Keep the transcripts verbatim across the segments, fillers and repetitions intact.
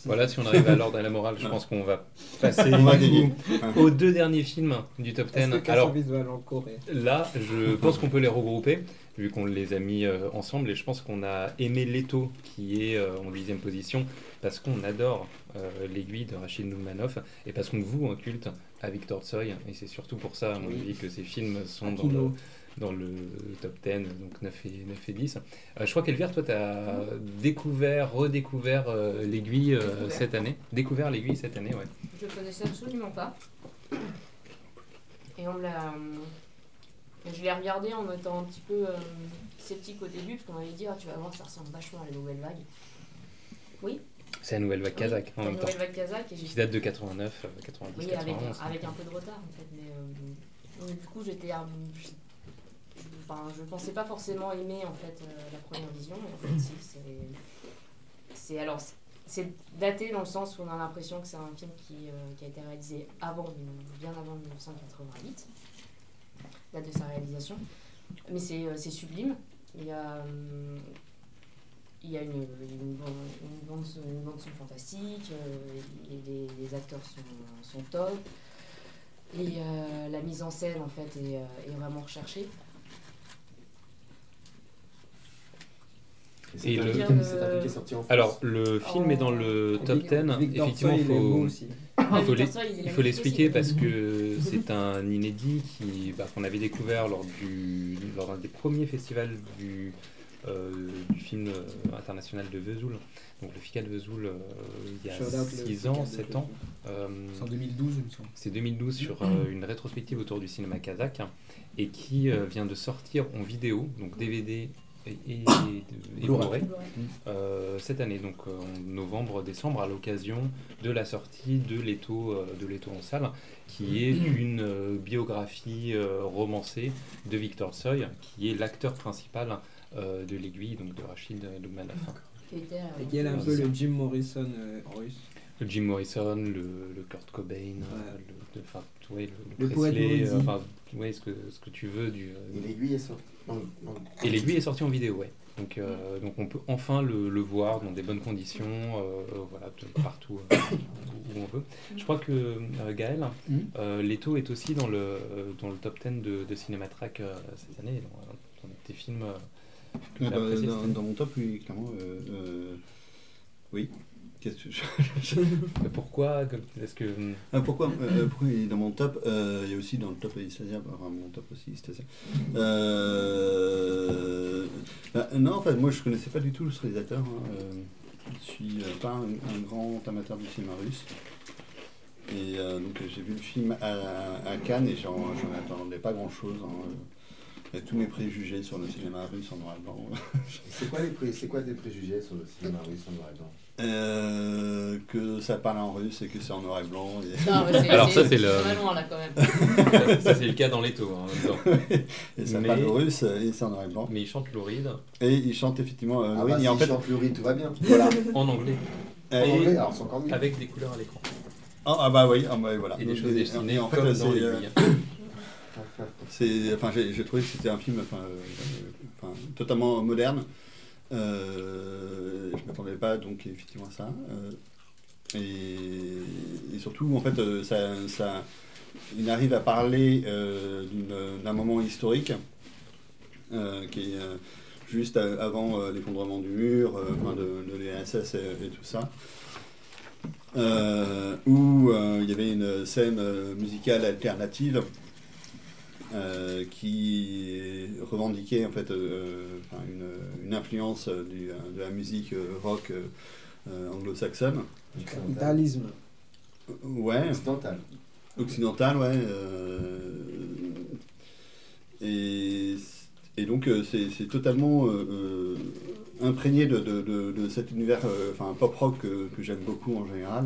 Voilà, si on arrive à l'ordre et à la morale, je pense qu'on va passer On va du gagner. coup, aux deux derniers films du top Est-ce dix. que Alors visuel en Corée? là, je pense qu'on peut les regrouper, vu qu'on les a mis euh, ensemble, et je pense qu'on a aimé Leto, qui est euh, en dixième position, parce qu'on adore euh, l'aiguille de Rachid Noumanoff, et parce qu'on voue un culte à Victor Tsoi, et c'est surtout pour ça, à mon Oui. avis, que ces films sont dans Aquino. le, dans le top dix, donc neuf et, neuf et dix. Euh, je crois qu'Elvire, toi, tu as découvert, redécouvert euh, l'aiguille euh, Découvert. cette année. Découvert l'aiguille cette année, ouais. Je connaissais absolument pas. Et on me l'a. Je l'ai regardé en étant un petit peu euh, sceptique au début, parce qu'on m'avait dit ah, tu vas voir, ça ressemble vachement à la nouvelle vague. Oui, C'est la nouvelle vague kazakh en la même temps, nouvelle vague kazakh. Et j'ai qui date de quatre-vingt-neuf, euh, quatre-vingt-dix, Oui, avec, quatre-vingt-onze. avec un peu de retard en fait. Mais, euh, donc, du coup, j'étais. euh, je, enfin, je pensais pas forcément aimer en fait euh, la première vision. Et en fait, si, c'est. C'est alors. c'est- C'est daté dans le sens où on a l'impression que c'est un film qui, euh, qui a été réalisé avant, bien avant mille neuf cent quatre-vingt-huit, date de sa réalisation. Mais c'est euh, c'est sublime. Il y a, euh, il y a une, une, bande, une, bande, son- une bande son fantastique, euh, et les, les acteurs sont, sont top. Et euh, la mise en scène en fait est, euh, est vraiment recherchée. Et c'est Et un le- film qui- c'est un film qui est sorti en France. Alors, le film est dans le top dix. Victor Effectivement, Tsoi, il est beau faut, aussi. il faut Victor l'es- Tsoi, il est il faut magnifique l'expliquer aussi. parce que c'est un inédit qui, bah, qu'on avait découvert lors, du, lors d'un des premiers festivals du, euh, du film euh, international de Vesoul. Donc le FICA de Vesoul, euh, il y a Shout out le six ans, Fika de sept ans. Euh, C'est en deux mille douze, il me semble. c'est deux mille douze sur euh, une rétrospective autour du cinéma kazakh et qui euh, vient de sortir en vidéo, donc D V D et, et, et Blu-ray. Blu-ray, euh, cette année, donc euh, en novembre-décembre, à l'occasion de la sortie de Leto, euh, de Leto en salle, qui est une euh, biographie euh, romancée de Victor Tsoi, qui est l'acteur principal euh, de l'aiguille, donc de Rachid Noumanoff. Qui était, euh, Et qui est un peu le Jim Morrison euh, russe. Le Jim Morrison, le, le Kurt Cobain, Ouais. euh, le, le, enfin, ouais, le, Le poète Presley, Moïse. euh, enfin, ouais, ce que, ce que tu veux du. euh, Et l'aiguille est sortie. Non, non. Et l'aiguille est sortie en vidéo, ouais. Donc, euh, donc on peut enfin le, le voir dans des bonnes conditions, euh, voilà, de- partout euh, où on veut. Je crois que euh, Gaël, Mhm. euh, Leto est aussi dans le, euh, dans le top dix de, de Cinématrack euh, cette année, dans, dans tes films euh, que tu Ah as bah, appréciés dans, cette année. dans mon top, oui, clairement. Euh, euh, oui. Qu'est-ce que je- Mais pourquoi que- Est-ce que Ah, pourquoi, euh, pourquoi il est dans mon top euh, Il y a aussi dans le top Istasia, enfin mon top aussi Istasia. Euh, bah, non, en fait, moi je connaissais pas du tout ce réalisateur. Hein. Euh, je suis euh, pas un, un grand amateur du cinéma russe. Et euh, donc j'ai vu le film à, à Cannes et j'en j'en attendais pas grand chose. Hein. Il y a tous mes préjugés sur le cinéma russe en noir et blanc. C'est quoi, les pré- c'est quoi tes préjugés sur le cinéma russe en noir et blanc? Euh, que ça parle en russe et que c'est en noir et blanc. Et, Non, mais c'est, Alors ça, c'est, c'est le- ça va loin là quand même. ça c'est le cas dans Leto, hein, en même temps. et ça Mais- parle russe et c'est en noir et blanc. Mais il chante Louride Et il chante effectivement euh, Ah Louis, bah, et si en fait, chante le riz, tout va bien. voilà. en anglais, En Et- anglais, alors c'est encore mieux. avec des couleurs à l'écran Ah, ah bah oui, ah bah, voilà. et des Donc, choses et- dessinées et en fait, comme c'est, dans euh, l'aiguille. c'est, enfin, j'ai, j'ai trouvé que c'était un film, enfin, euh, enfin, totalement moderne. Euh, je m'attendais pas donc effectivement à ça. Euh, et, et surtout, en fait, euh, ça, ça, il arrive à parler euh, d'une- d'un moment historique euh, qui est euh, juste à- avant euh, l'effondrement du mur, euh, enfin, de, de l'U R S S et, et tout ça. Euh, où euh, il y avait une scène euh, musicale alternative euh, qui revendiquait en fait euh, enfin, une, une influence euh, du- de la musique euh, rock euh, euh, anglo-saxonne. Capitalisme. Ouais, Occidental. occidentale, ouais. euh, et, et donc euh, c'est, c'est totalement euh, euh, imprégné de, de, de, de cet univers euh, enfin, pop-rock que, que j'aime beaucoup en général.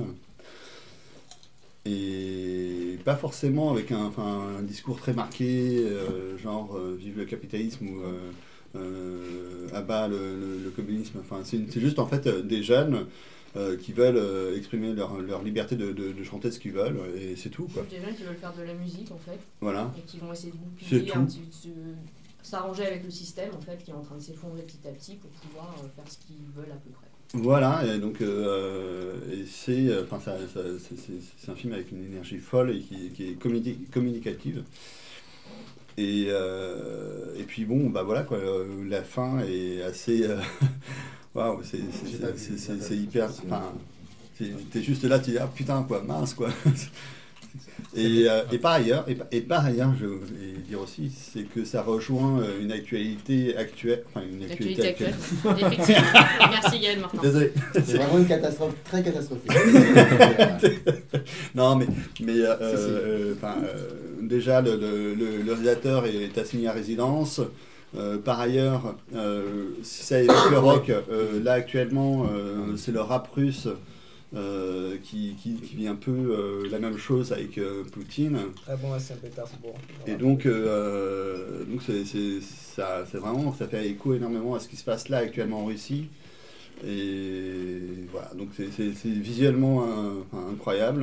Et pas forcément avec un, enfin, un discours très marqué, euh, genre euh, vive le capitalisme ou euh, euh, abat le, le, le communisme. Enfin, c'est, c'est juste en fait euh, des jeunes euh, qui veulent euh, exprimer leur, leur liberté de, de, de chanter ce qu'ils veulent et c'est tout, quoi. Des gens qui veulent faire de la musique en fait, Voilà. et qui vont essayer de C'est goupiller tout. un petit de se- s'arranger avec le système en fait, qui est en train de s'effondrer petit à petit pour pouvoir euh, faire ce qu'ils veulent à peu près. Voilà, et donc euh, et c'est, enfin, ça, ça, c'est, c'est, c'est un film avec une énergie folle et qui, qui est communi- communicative. Et, euh, et puis bon, bah voilà quoi, la fin est assez, euh, waouh, c'est, c'est, J'ai pas c'est, vu, c'est, j'ai pas c'est vu. hyper, enfin, t'es, t'es juste là, tu dis ah putain quoi, mince quoi. Et, euh, et par ailleurs, et, par- et par ailleurs, je voulais dire aussi, c'est que ça rejoint euh, une actualité actuelle, enfin une actualité L'actualité actuelle. actuelle. Effectivement. Merci Gaël Martin. Désolé. C'est vraiment une catastrophe très catastrophique. Non, mais, mais euh, euh, enfin, euh, déjà, le, le, le- le réalisateur est assigné à résidence. Euh, par ailleurs, euh, si ça évoque le rock, euh, là actuellement, euh, c'est le rap russe euh, qui, qui, qui vit un peu euh, la même chose avec euh, Poutine. Très bon à Saint-Pétersbourg. Et donc, euh, donc c'est, c'est, ça, c'est vraiment, ça fait écho énormément à ce qui se passe là actuellement en Russie. Et voilà, donc c'est, c'est, c'est visuellement un- enfin, incroyable.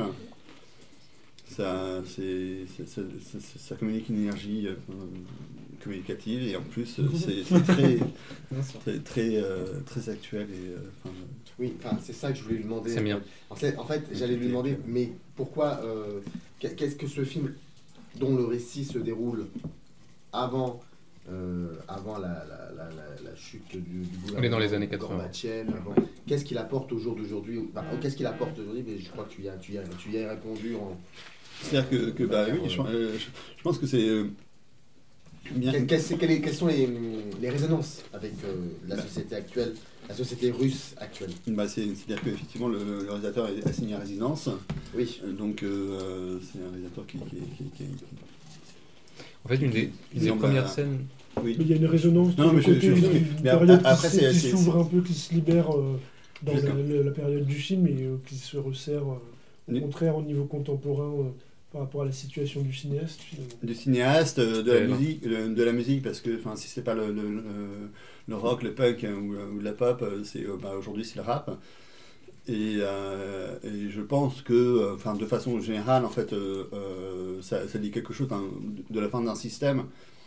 Ça, c'est, c'est- c'est- c'est- ça communique une énergie euh, communicative et en plus euh, c'est, c'est très, Bien sûr. très, très, euh, très actuel. Et, euh, enfin, Oui, enfin, c'est ça que je voulais lui demander. C'est bien. En fait, en fait j'allais lui demander, mais pourquoi, euh, qu'est- qu'est-ce que ce film, dont le récit se déroule avant, euh, avant la, la, la, la, la chute du, du gouvernement On est dans les années de quatre-vingts. Gorbatchev, avant, qu'est-ce qu'il apporte au jour d'aujourd'hui bah, Qu'est-ce qu'il apporte aujourd'hui? Mais je crois que tu y as, tu y as, tu y as répondu en... c'est-à-dire que, que bah, oui, je, euh, je- je pense que c'est euh, bien. Quelles, quelles- c'est- quelles est- quelles sont les, les résonances avec euh, la Bah. société actuelle, la société russe actuelle? Bah, c'est, c'est-à-dire qu'effectivement le, le réalisateur est assigné à résidence. Oui. Euh, Donc euh, c'est un réalisateur qui, qui, qui, qui- qui- En fait, une des, une des semble premières à- scènes. oui. Mais il y a une résonance Non, de mais je- côté, je- une, mais une après, période après, qui, c'est- qui c'est- s'ouvre un peu, qui se libère euh, dans la, D'accord. la- la période du film et euh, qui se resserre euh, au Oui. contraire au niveau contemporain euh, par rapport à la situation du cinéaste finalement. Du cinéaste, euh, de la Ouais, non. musique, de, de la musique parce que enfin si c'est pas le, le, le, le rock, le punk hein, ou, ou la pop, euh, c'est euh, bah, aujourd'hui c'est le rap. Et, euh, et je pense que, euh, enfin de façon générale en fait, euh, euh, ça, ça dit quelque chose hein, de la fin d'un système.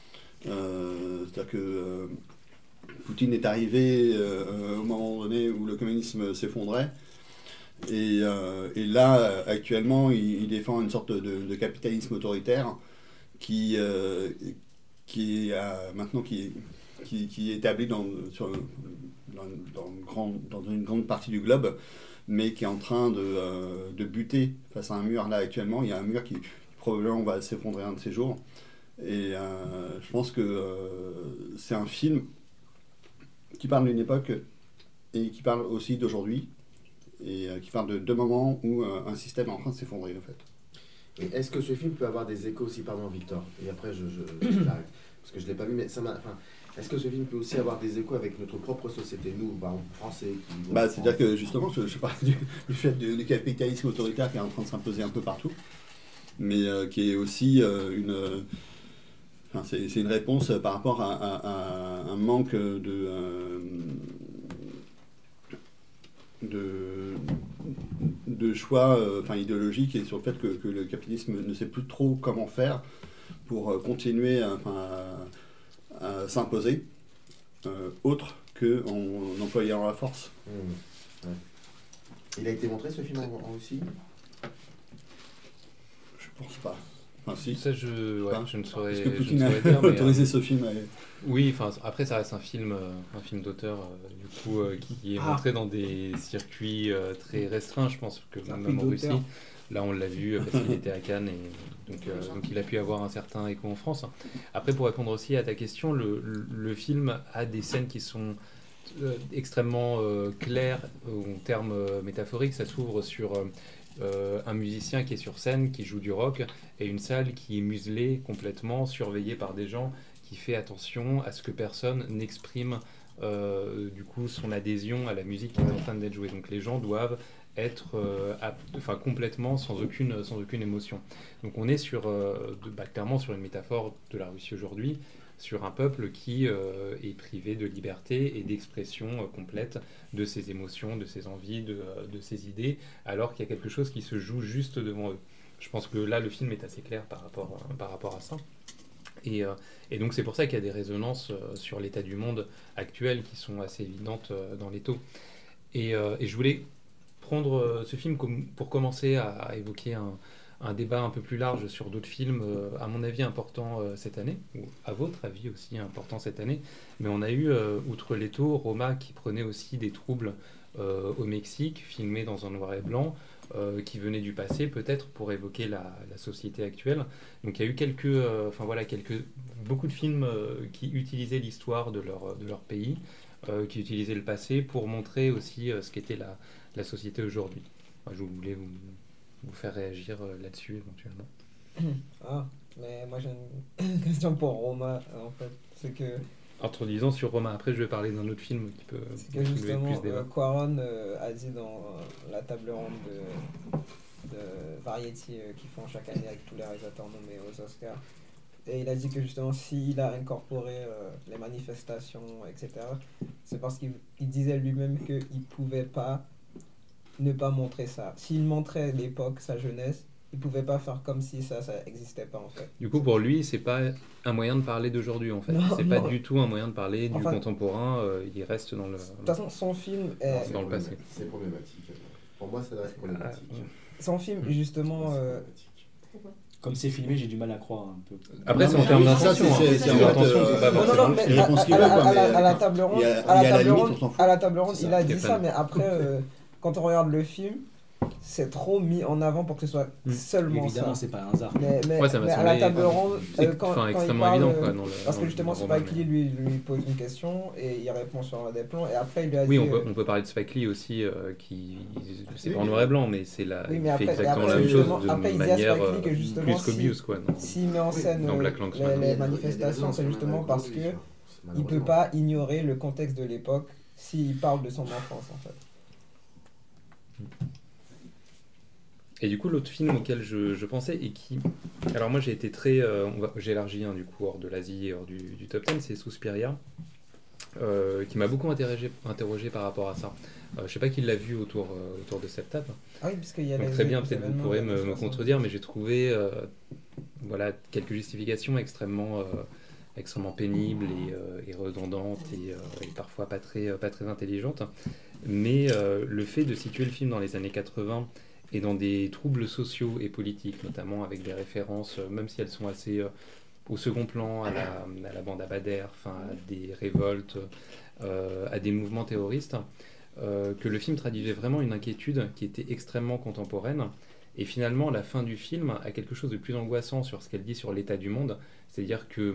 Euh, c'est-à-dire que euh, Poutine est arrivé euh, au moment donné où le communisme s'effondrait. Et, euh, et là, actuellement, il, il défend une sorte de, de capitalisme autoritaire qui, euh, qui, a, maintenant, qui, qui, qui est établi dans, sur, dans, dans, une grande, dans une grande partie du globe, mais qui est en train de, euh, de buter face à un mur. Là, actuellement, il y a un mur qui probablement va s'effondrer un de ces jours. Et euh, je pense que euh, c'est un film qui parle d'une époque et qui parle aussi d'aujourd'hui. Et euh, qui parle de deux moments où euh, un système est en train de s'effondrer en fait. Et est-ce que ce film peut avoir des échos aussi, pardon Victor, et après je, je, je- j'arrête, parce que je ne l'ai pas vu, mais ça m'a... Enfin, est-ce que ce film peut aussi avoir des échos avec notre propre société, nous, par exemple, français qui vivons Bah, en c'est-à-dire France? que justement, je, je parlais du, du fait du, du capitalisme autoritaire qui est en train de s'imposer un peu partout, mais euh, qui est aussi euh, une... euh, enfin, c'est, c'est une réponse par rapport à, à- à un manque de... euh, de, de choix euh, enfin, idéologiques et sur le fait que, que le capitalisme ne sait plus trop comment faire pour euh, continuer à, enfin, à- à s'imposer, euh, autre qu'en employant la force. Mmh, ouais. Il a été montré ce film en, en Russie? Je pense pas. Enfin, si. Ça, je, ouais, Pas. je ne saurais, Est-ce que je ne Poutine a saurais dire, mais, autorisé euh, ce film à... Oui, enfin après ça reste un film, euh, un film d'auteur euh, du coup euh, qui est Ah. montré dans des circuits euh, très restreints, je pense que Un même prix en Russie. d'auteur. Là, on l'a vu euh, parce qu'il était à Cannes et donc, euh, donc il a pu avoir un certain écho en France. Après, pour répondre aussi à ta question, le, le, le film a des scènes qui sont euh, extrêmement euh, claires en termes euh, métaphoriques. Ça s'ouvre sur euh, euh, un musicien qui est sur scène, qui joue du rock, et une salle qui est muselée complètement, surveillée par des gens, qui fait attention à ce que personne n'exprime euh, du coup son adhésion à la musique qui est en train d'être jouée. Donc les gens doivent être euh, ap- enfin, complètement sans aucune, sans aucune émotion. Donc on est sur, euh, de, bah, clairement sur une métaphore de la Russie aujourd'hui, sur un peuple qui euh, est privé de liberté et d'expression euh, complète de ses émotions, de ses envies, de, euh, de ses idées, alors qu'il y a quelque chose qui se joue juste devant eux. Je pense que là, le film est assez clair par rapport, euh, par rapport à ça. Et, euh, et donc c'est pour ça qu'il y a des résonances euh, sur l'état du monde actuel qui sont assez évidentes euh, dans les taux. Et, euh, et je voulais prendre euh, ce film comme, pour commencer à, à évoquer un, un débat un peu plus large sur d'autres films, euh, à mon avis importants euh, cette année, ou à votre avis aussi importants cette année. Mais on a eu, euh, outre Leto, Roma qui prenait aussi des troubles euh, au Mexique, filmés dans un noir et blanc, euh, qui venait du passé peut-être pour évoquer la, la société actuelle. Donc il y a eu quelques, euh, enfin voilà, quelques, beaucoup de films euh, qui utilisaient l'histoire de leur, de leur pays, euh, qui utilisaient le passé pour montrer aussi euh, ce qu'était la, la société aujourd'hui. Enfin, je voulais vous, vous faire réagir euh, là-dessus éventuellement. Ah, mais moi j'ai une question pour Roma, en fait. C'est que, Introduisant sur Roma, après je vais parler d'un autre film qui peut c'est que soulever justement, plus débat. euh, Quaron euh, a dit dans euh, la table ronde de, de Variety euh, qu'ils font chaque année avec tous les réalisateurs nommés aux Oscars. Et il a dit que justement, s'il a incorporé euh, les manifestations, et cetera, c'est parce qu'il il disait lui-même qu'il ne pouvait pas ne pas montrer ça. S'il montrait l'époque, sa jeunesse, il pouvait pas faire comme si ça, ça existait pas en fait. Du coup, pour lui, c'est pas un moyen de parler d'aujourd'hui en fait. Non, C'est pas non. du tout un moyen de parler du Enfin, contemporain. euh, il reste dans le. De toute façon, son film, est- Non, c'est dans le problématique. passé. C'est problématique. Pour moi, ça reste problématique. son film justement, C'est euh, problématique. Comme c'est filmé, j'ai du mal à croire un peu. Après, Non, c'est mais en termes ça, d'intention. c'est- hein. c'est- Les c'est en fait, intentions, euh, c'est pas non, non, forcément non, le mais film. Je à, pense qu'il à veut, la- quoi, à la- mais, à la euh, table ronde, il y a- à il y la a la table limite, ronde, on s'en fout. à la table ronde, C'est il ça. a Il y a dit pas ça, de- mais après, euh, quand on regarde le film, c'est trop mis en avant pour que ce soit Mm. seulement Évidemment, ça. c'est pas un hasard. Mais, mais, Ouais, ça m'a mais à semblé- la table ronde, C'est euh, quand, enfin, quand il extrêmement parle, évident euh, quoi, dans le, parce que dans- justement dans le roman, Spike Lee mais- lui, lui pose une question et il répond sur des plans et après il lui a Oui, dit on peut, euh, on peut parler de Spike Lee aussi, euh, qui c'est Oui, pas en mais- noir et blanc, mais c'est la, oui, il mais après, fait et exactement après, la même justement, chose de après, il dit à manière Spike Lee que euh, justement, plus si- qu'obvious quoi. non. s'il met en scène dans euh, Black Klansman. les, Il y a- il y les a des manifestations, raisons, c'est justement malheureusement, parce oui, que c'est il peut malheureusement. pas ignorer le contexte de l'époque s'il parle de son enfance en fait. Et du coup, l'autre film auquel je, je pensais et qui. Alors, moi, j'ai été très. euh, on va- j'ai élargi hein, du coup hors de l'Asie et hors du, du top dix, c'est Suspiria, euh, qui m'a beaucoup interrogé, interrogé par rapport à ça. Euh, je sais pas qui l'a vu autour, euh, autour de cette table. Ah oui, parce qu'il y a Donc, les- très bien, les peut-être vous événements pourrez des me, années me soixante. contredire, mais j'ai trouvé euh, voilà, quelques justifications extrêmement, euh, extrêmement pénibles et, euh, et redondantes et, euh, et parfois pas très, pas très intelligentes. Mais euh, le fait de situer le film dans les années quatre-vingts et dans des troubles sociaux et politiques, notamment avec des références, euh, même si elles sont assez euh, au second plan, à la, à la bande Abadère, enfin, à des révoltes, euh, à des mouvements terroristes, euh, que le film traduisait vraiment une inquiétude qui était extrêmement contemporaine. Et finalement, la fin du film a quelque chose de plus angoissant sur ce qu'elle dit sur l'état du monde. C'est-à-dire que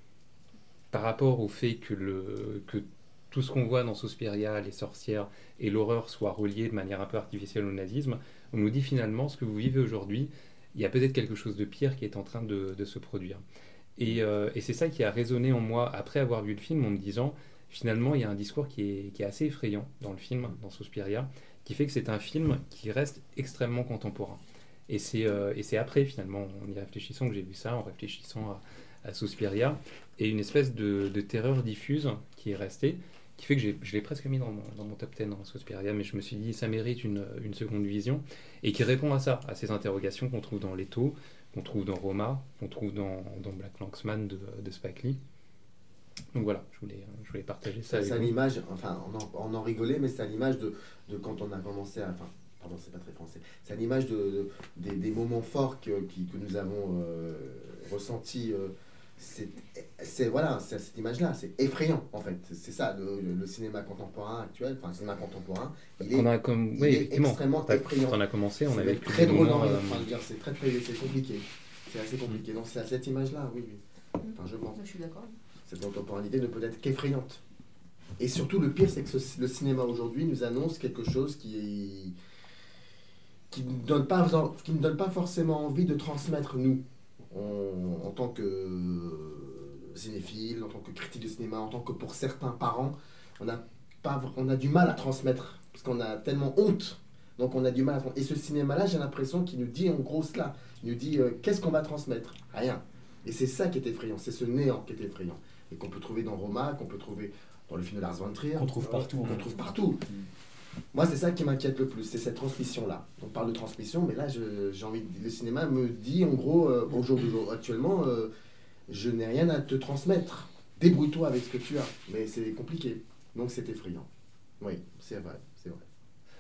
par rapport au fait que, le, que tout ce qu'on voit dans Suspiria, les sorcières et l'horreur soient reliés de manière un peu artificielle au nazisme, on nous dit finalement ce que vous vivez aujourd'hui, il y a peut-être quelque chose de pire qui est en train de, de se produire. Et, euh, et c'est ça qui a résonné en moi après avoir vu le film en me disant finalement il y a un discours qui est, qui est assez effrayant dans le film, dans Suspiria, qui fait que c'est un film qui reste extrêmement contemporain. Et c'est, euh, et c'est après finalement, en y réfléchissant, que j'ai vu ça, en réfléchissant à, à Suspiria, et une espèce de, de terreur diffuse qui est restée, qui fait que j'ai, je l'ai presque mis dans mon, dans mon top dix en Suspiria, mais je me suis dit ça mérite une, une seconde vision, et qui répond à ça, à ces interrogations qu'on trouve dans Leto, qu'on trouve dans Roma, qu'on trouve dans, dans Black Klansman de, de Spike Lee. Donc voilà, je voulais, je voulais partager ça C'est avec c'est à vous. l'image, enfin on en, on en rigolait, mais c'est à l'image de, de quand on a commencé à... Enfin, pardon, c'est pas très français. C'est à l'image de, de- des, des moments forts que, qui- que nous avons euh, ressentis. euh, c'est, c'est, voilà, c'est cette image-là, c'est effrayant en fait. C'est ça, le, le- le cinéma contemporain actuel, enfin le cinéma contemporain, il est, On a comme, il oui, est effectivement, extrêmement t'as- effrayant. quand on a commencé, on C'est avait vécu très des drôle moments, dans euh, enfin, je veux dire, c'est très, très c'est compliqué. C'est assez compliqué. Donc c'est à cette image-là, oui, oui. Enfin, je pense. Je suis d'accord. Cette contemporanéité ne peut être qu'effrayante. Et surtout, le pire, c'est que ce- le cinéma aujourd'hui nous annonce quelque chose qui qui ne donne pas, qui ne donne pas forcément envie de transmettre, nous, en, en tant que cinéphile, en tant que critique de cinéma, en tant que pour certains parents, on a, pas, on a du mal à transmettre, parce qu'on a tellement honte. Donc on a du mal à transmettre. Et ce cinéma-là, j'ai l'impression qu'il nous dit en gros cela. Il nous dit euh, qu'est-ce qu'on va transmettre? Rien. Et c'est ça qui est effrayant, c'est ce néant qui est effrayant. Et qu'on peut trouver dans Roma, qu'on peut trouver dans le film de Lars von Trier. Qu'on trouve partout. Qu'on trouve partout. Moi, c'est ça qui m'inquiète le plus, c'est cette transmission-là. On parle de transmission, mais là, je- j'ai envie de... le cinéma me dit, en gros, euh, au jour d'aujourd'hui, actuellement, euh, je n'ai rien à te transmettre. Débrouille-toi avec ce que tu as. Mais c'est compliqué. Donc, c'est effrayant. Oui, c'est vrai, c'est vrai.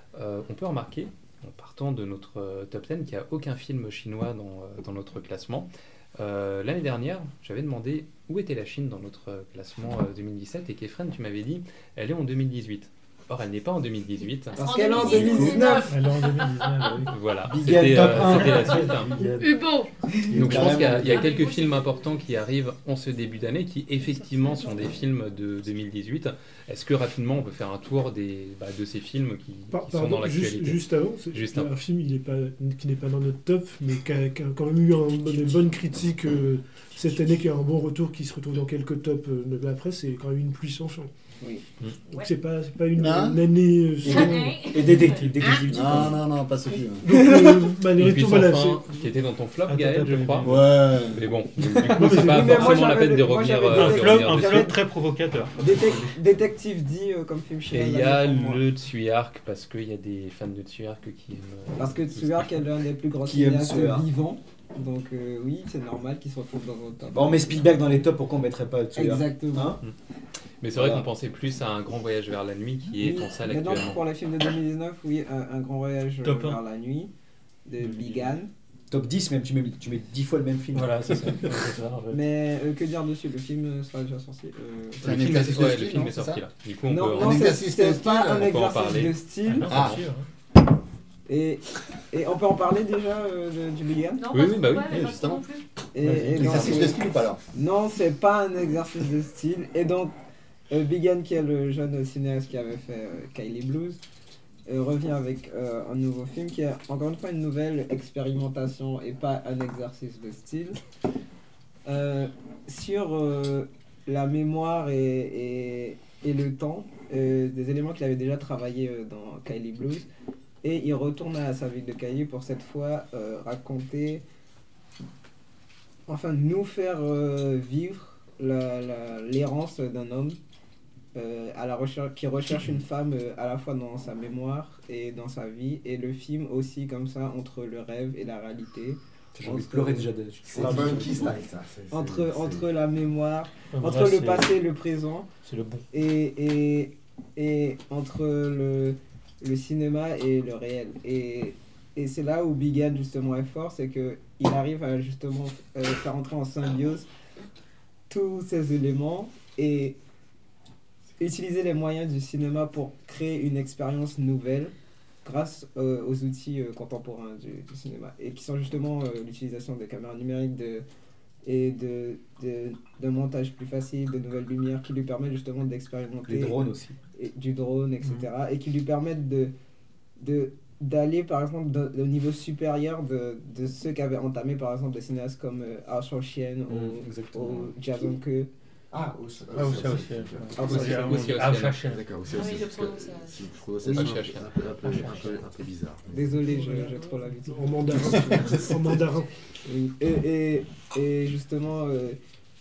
Euh, on peut remarquer, en partant de notre euh, top dix, qu'il n'y a aucun film chinois dans, euh, dans notre classement. Euh, l'année dernière, j'avais demandé où était la Chine dans notre euh, classement euh, deux mille dix-sept et Kefren, tu m'avais dit, elle est en deux mille dix-huit. Or, elle n'est pas en deux mille dix-huit. Parce qu'elle est en deux mille dix-neuf. Elle est en deux mille dix-neuf, oui. Voilà, Big c'était Top euh, un. c'était la suite. Hugo. Donc je pense qu'il y a, il y a quelques films importants qui arrivent en ce début d'année qui effectivement sont des films de deux mille dix-huit. Est-ce que rapidement on peut faire un tour des, bah, de ces films qui, Par- qui sont dans Pardon, juste, l'actualité? juste avant, c'est Juste il y a avant. un film il est pas, qui n'est pas dans notre top, mais qui a, qui a quand même eu un, des bonnes critiques euh, cette année, qui a un bon retour, qui se retrouve dans quelques tops. Euh, mais après, c'est quand même Une pluie sans fin. Oui. Donc Ouais. c'est pas, c'est pas une, Hein une année. euh, Et, sans- et détective, détective. Non, non, non, pas ce film. Donc, euh, Une malgré pluie tout, sans voilà. fin, c'est- qui était dans ton flop, Attends, Gaël, je attends, crois. Ouais. Mais bon, donc, du coup, mais c'est c'est- pas Oui, mais moi, forcément la j'avais peine de le- moi, revenir, j'avais euh, le de Un détective. flop, revenir un dessus. flop très provocateur. Détec- Détective dit euh, comme film Et chinois. il y là, a pour moi. le Tsuyark, parce qu'il y a des fans de Tsuyark qui aiment. euh, Parce que tout ce Tsuyark qui- est l'un des plus grands Qui aime cinéastes Tsuyark. vivants. Donc euh, oui, c'est normal qu'il se retrouve dans un top. Bon, on met Spielberg dans les tops, pourquoi on mettrait pas dessus là Exactement. Hein Mais c'est vrai Voilà. qu'on pensait plus à Un grand voyage vers la nuit qui est Oui, en salle mais donc, actuellement. pour les films de deux mille dix-neuf, oui, un, un grand voyage euh, Top un. vers la nuit de Bigan. Top dix même, tu mets, tu mets dix fois le même film. Voilà, c'est ça. C'est vraiment vrai. Mais euh, que dire dessus? Le film sera déjà sorti. euh, C'est un Le film, exercice est, ouais, de le style, film non, est c'est sorti ça là. Du coup, on Non, peut. non, un c'est exercice de c'est pas style, un on peut en exercice parler. de style. non, Ah. c'est sûr, hein. Et, et on peut en parler déjà euh, de- du Bigan? Non, Oui, pas oui, trop, bah oui, ouais, mais oui, pas justement. trop non plus. Et, et donc, Exercice euh, de style ou pas alors? Non, c'est pas un exercice de style. Et donc, euh, Bigan, qui est le jeune cinéaste qui avait fait euh, Kylie Blues, euh, revient avec euh, un nouveau film qui est encore une fois une nouvelle expérimentation et pas un exercice de style. Euh, sur euh, la mémoire et, et, et le temps, euh, des éléments qu'il avait déjà travaillé euh, dans Kylie Blues. Et il retourne à sa ville de Kylie pour cette fois euh, raconter, enfin nous faire euh, vivre la- la- l'errance d'un homme euh, à la recherche, qui recherche une femme euh, à la fois dans sa mémoire et dans sa vie. Et le film aussi comme ça entre le rêve et la réalité. J'ai envie de pleurer déjà dessus. C'est C'est du- funky style ça. C'est- c'est- Entre, c'est- entre la mémoire, Ouais, entre là, le c'est- passé et le présent. C'est le bon. et, et, et entre le, le cinéma et le réel. Et, et c'est là où Bigan justement est fort, c'est qu'il arrive à justement euh, faire entrer en symbiose tous ces éléments et utiliser les moyens du cinéma pour créer une expérience nouvelle grâce euh, aux outils euh, contemporains du, du cinéma et qui sont justement euh, l'utilisation des caméras numériques de, et de, de, de montage plus facile, de nouvelles lumières qui lui permettent justement d'expérimenter Les drones aussi. et- du drone, et cetera. Et qui lui permettent de, de, d'aller par exemple de- au niveau supérieur de, de ceux qui avaient entamé par exemple des cinéastes comme euh, Arthur Chien ou, Exactement. ou Jason Ke. Ah, aussi. Ah, aussi, aussi. Ah, Aussi, aussi, aussi, Ah, aussi. Chachin. D'accord, aussi, Ah oui, aussi. je parce que prononce ça. Si vous prononcez ça, Oui. c'est un peu, un peu, un peu, un peu bizarre. Désolé, je- j'ai trop l'habitude. En mandarin. En mandarin. Oui. Et, et, et justement, euh,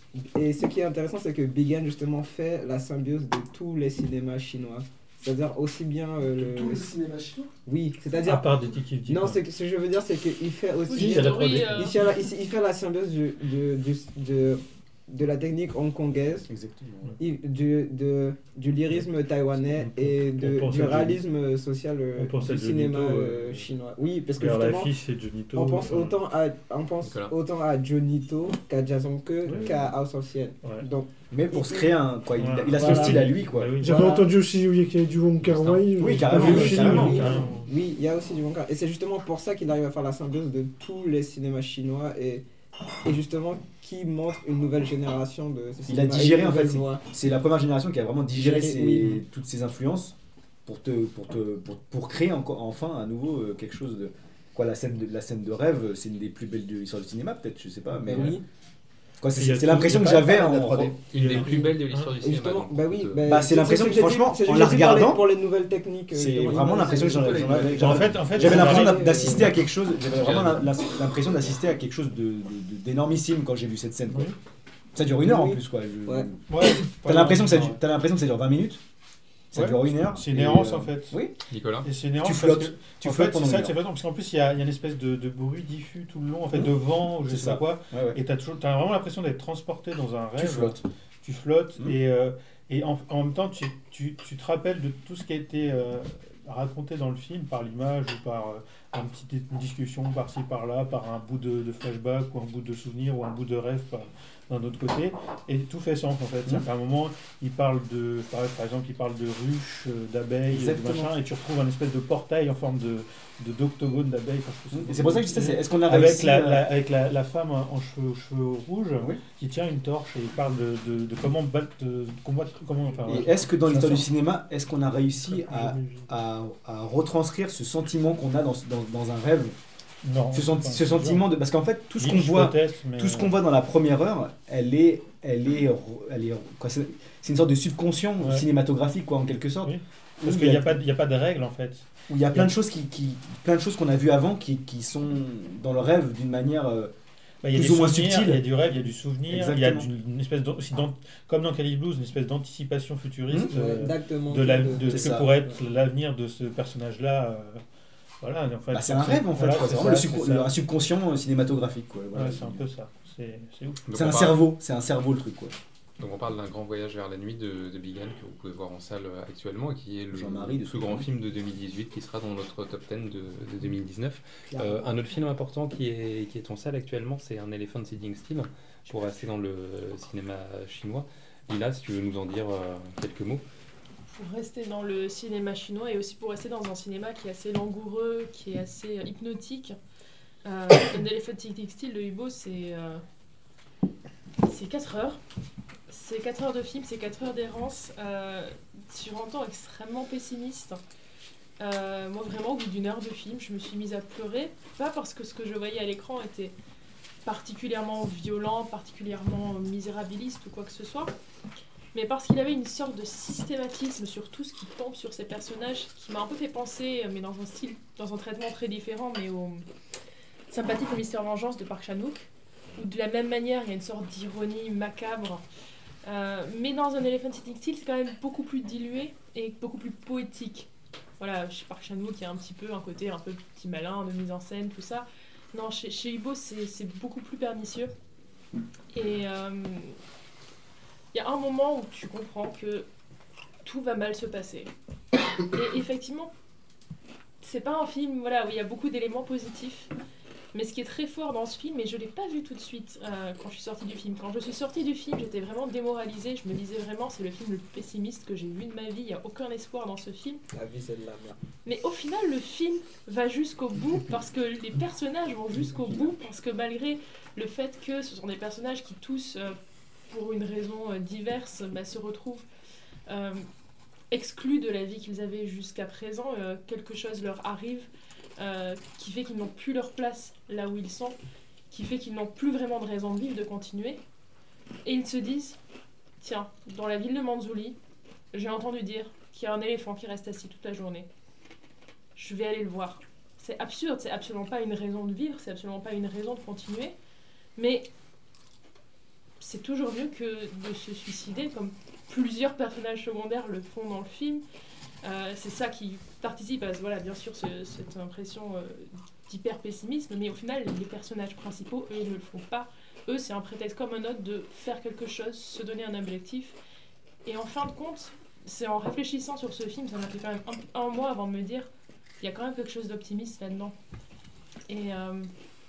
et ce qui est intéressant, c'est que Bigan justement fait la symbiose de tous les cinémas chinois. C'est-à-dire aussi bien euh, le... cinéma chinois. Oui, À c'est-à-dire... part Détective Dick. Non, c'est que- ce que je veux dire, c'est qu'il fait aussi... Oui, il y a la trois D. Oui, euh, Il fait la, il, il fait la symbiose du, du, du- de, de la technique hongkongaise, Exactement. il- du, de, du lyrisme taïwanais et de, On pense du à Johnny- réalisme social euh, on pense à du Johnny cinéma To, euh, euh, chinois. Oui, parce que Vers la justement, fille, c'est Johnny To. on pense, enfin, autant à, on pense Nicolas. autant à Johnny To qu'à Jason Ke Oui. qu'à House of Yen. ouais. Donc, Mais pour se créer un. Quoi, il, a- il a son Voilà. style à lui, quoi. Bah oui. J'avais Voilà. entendu aussi oui, qu'il y avait du Wong Kar Wai. Oui, j'ai carrément, pas vu le oui, film. carrément. oui, carrément. oui, il y a aussi du bon cas. Et c'est justement pour ça qu'il arrive à faire la symbiose de tous les cinémas chinois et, et justement qui montre une nouvelle génération de ce Il a cinéma et digéré, une en fait, nouvelle c'est- voie. C'est la première génération qui a vraiment digéré Digéré, ses- oui. toutes ces influences pour, te, pour, te, pour, pour créer encore, enfin à nouveau euh, quelque chose de. Quoi, la scène de, la scène de rêve, c'est une des plus belles de l'histoire du cinéma, peut-être, je sais pas. Mais Ben oui. quoi, c'est Il y a c'est tout- l'impression il y que a pas- j'avais pas en. de trois D. Une des plus belles de l'histoire du Et cinéma. justement, donc, bah oui, euh, bah, Bah, c'est l'impression ce que j'ai dit- franchement, c'est ce en que la j'ai dit pour les- regardant, pour les nouvelles techniques. euh, C'est justement, vraiment il- l'impression que j'en avais- j'en avais- En fait, en fait, J'avais ça l'impression arrive- d'a- d'assister à quelque chose, j'avais vraiment la- la- l'impression d'assister à quelque chose de- de- de- d'énormissime quand j'ai vu cette scène. Quoi. Oui. Ça dure une heure en Oui. plus. Quoi. Je- Ouais. Ouais. T'as l'impression que ça Ouais. dure- t'as l'impression que ça dure vingt minutes, ça Ouais. dure une heure. C'est une et, errance euh, en fait. Oui, Nicolas. Et c'est une errance tu parce flottes. que- Tu en flottes fait, c'est pendant ça, une c'est heure. flottant, parce qu'en plus, il y, a il y a une espèce de, de bruit diffus tout le long, en fait, Mmh. de vent, ou je C'est sais ça. pas quoi. Ouais, ouais. Et t'as toujours, t'as vraiment l'impression d'être transporté dans un rêve. Tu flottes. Tu flottes, Mmh. et, euh, et en, en même temps, tu, tu, tu te rappelles de tout ce qui a été euh, raconté dans le film par l'image ou par euh, une petite discussion par-ci par-là, par un bout de, de flashback ou un bout de souvenir ou un bout de rêve par, d'un autre côté, et tout fait sens en fait. C'est-à-dire qu'à un moment, il parle de, par par exemple, il parle de ruches, euh, d'abeilles, de Exactement. machin, et tu retrouves un espèce de portail en forme de, de d'octogone d'abeilles. Enfin, je sais pas Et c'est pour ça que je dis ça, c'est est-ce qu'on a avec réussi la, à- la- avec la, la femme en cheveux, cheveux rouges Oui. qui tient une torche et il parle de, de, de comment battre, de combattre, comment. Enfin, Et ouais. est-ce que dans Ça l'histoire du sort. cinéma, est-ce qu'on a réussi à, Jamais vu. à, à retranscrire ce sentiment qu'on a dans, dans, dans un rêve, Non, ce, senti- enfin, ce sentiment de... Parce qu'en fait, tout ce qu'on Lynch, voit... peut-être, mais, Tout ce qu'on voit dans la première heure, elle est, elle est, elle est, quoi, c'est c'est une sorte de subconscient Ouais. cinématographique, quoi, en quelque sorte. Oui. Parce Où qu'il il n'y y a, pas de- il y a pas de règles en fait. où il y a plein de choses qui, qui plein de choses qu'on a vues avant qui, qui sont dans le rêve d'une manière. euh, Bah, il y a Plus des ou moins souvenirs, subtil. il y a du rêve, il y a du souvenir, il y a Exactement. d'une- une espèce d'an- aussi d'an- comme dans Calice Blues, une espèce d'anticipation futuriste Ouais, euh, d'acte de, manqué la, de- de c'est ce que ça. pourrait être l'avenir de ce personnage-là. euh, voilà, en fait, bah, c'est un rêve en fait. voilà, quoi. c'est C'est vraiment le ça, subco- c'est ça. un subconscient euh, cinématographique. Quoi. Voilà. Ouais, c'est un peu ça. C'est c'est ouf. Donc C'est on un parle- cerveau, c'est un cerveau le truc. Quoi. Donc on parle d'un grand voyage vers la nuit de, de Big Anne que vous pouvez voir en salle euh, actuellement et qui est le Jean-Marie de plus grand Souffle. film de deux mille dix-huit qui sera dans notre top dix de, de deux mille dix-neuf. Euh, un autre film important qui est, qui est en salle actuellement, c'est un Elephant Sitting Still, pour rester dans le cinéma chinois. Lila, si tu veux nous en dire euh, quelques mots. Pour rester dans le cinéma chinois et aussi pour rester dans un cinéma qui est assez langoureux, qui est assez euh, hypnotique. Euh, un Elephant Sitting Still de Hubo, c'est euh, c'est quatre heures. C'est quatre heures de film, c'est quatre heures d'errance euh, sur un temps extrêmement pessimiste. Euh, moi, vraiment, au bout d'une heure de film, je me suis mise à pleurer. Pas parce que ce que je voyais à l'écran était particulièrement violent, particulièrement misérabiliste ou quoi que ce soit, mais parce qu'il avait une sorte de systématisme sur tout ce qui tombe sur ces personnages qui m'a un peu fait penser, mais dans un style, dans un traitement très différent, mais au Sympathie pour Mister Vengeance de Park Chan-wook, où de la même manière il y a une sorte d'ironie macabre, euh, mais dans un Elephant Sitting Still c'est quand même beaucoup plus dilué et beaucoup plus poétique. Voilà, chez Park Chan-wook il y a un petit peu un côté un peu petit malin de mise en scène, tout ça. Non, chez, chez Hubo, c'est c'est beaucoup plus pernicieux. Et euh, il y a un moment où tu comprends que tout va mal se passer. Et effectivement, c'est pas un film voilà, où il y a beaucoup d'éléments positifs. Mais ce qui est très fort dans ce film, et je ne l'ai pas vu tout de suite euh, quand je suis sortie du film. Quand je suis sortie du film, j'étais vraiment démoralisée. Je me disais vraiment, c'est le film le plus pessimiste que j'ai vu de ma vie. Il n'y a aucun espoir dans ce film. La vie, c'est de la merde. Mais au final, le film va jusqu'au bout parce que les personnages vont jusqu'au bout. Parce que malgré le fait que ce sont des personnages qui tous, euh, pour une raison euh, diverse, bah, se retrouvent euh, exclus de la vie qu'ils avaient jusqu'à présent, euh, quelque chose leur arrive euh, qui fait qu'ils n'ont plus leur place là où ils sont, qui fait qu'ils n'ont plus vraiment de raison de vivre, de continuer. Et ils se disent, tiens, dans la ville de Manzhouli, j'ai entendu dire qu'il y a un éléphant qui reste assis toute la journée. Je vais aller le voir. C'est absurde, c'est absolument pas une raison de vivre, c'est absolument pas une raison de continuer, mais c'est toujours mieux que de se suicider, comme plusieurs personnages secondaires le font dans le film. Euh, c'est ça qui participe à, voilà, bien sûr, ce, cette impression euh, d'hyper-pessimisme, mais au final, les personnages principaux, eux, ils ne le font pas. Eux, c'est un prétexte comme un autre de faire quelque chose, se donner un objectif. Et en fin de compte, c'est en réfléchissant sur ce film, ça m'a fait quand même un, un mois avant de me dire, il y a quand même quelque chose d'optimiste là-dedans. Et, euh,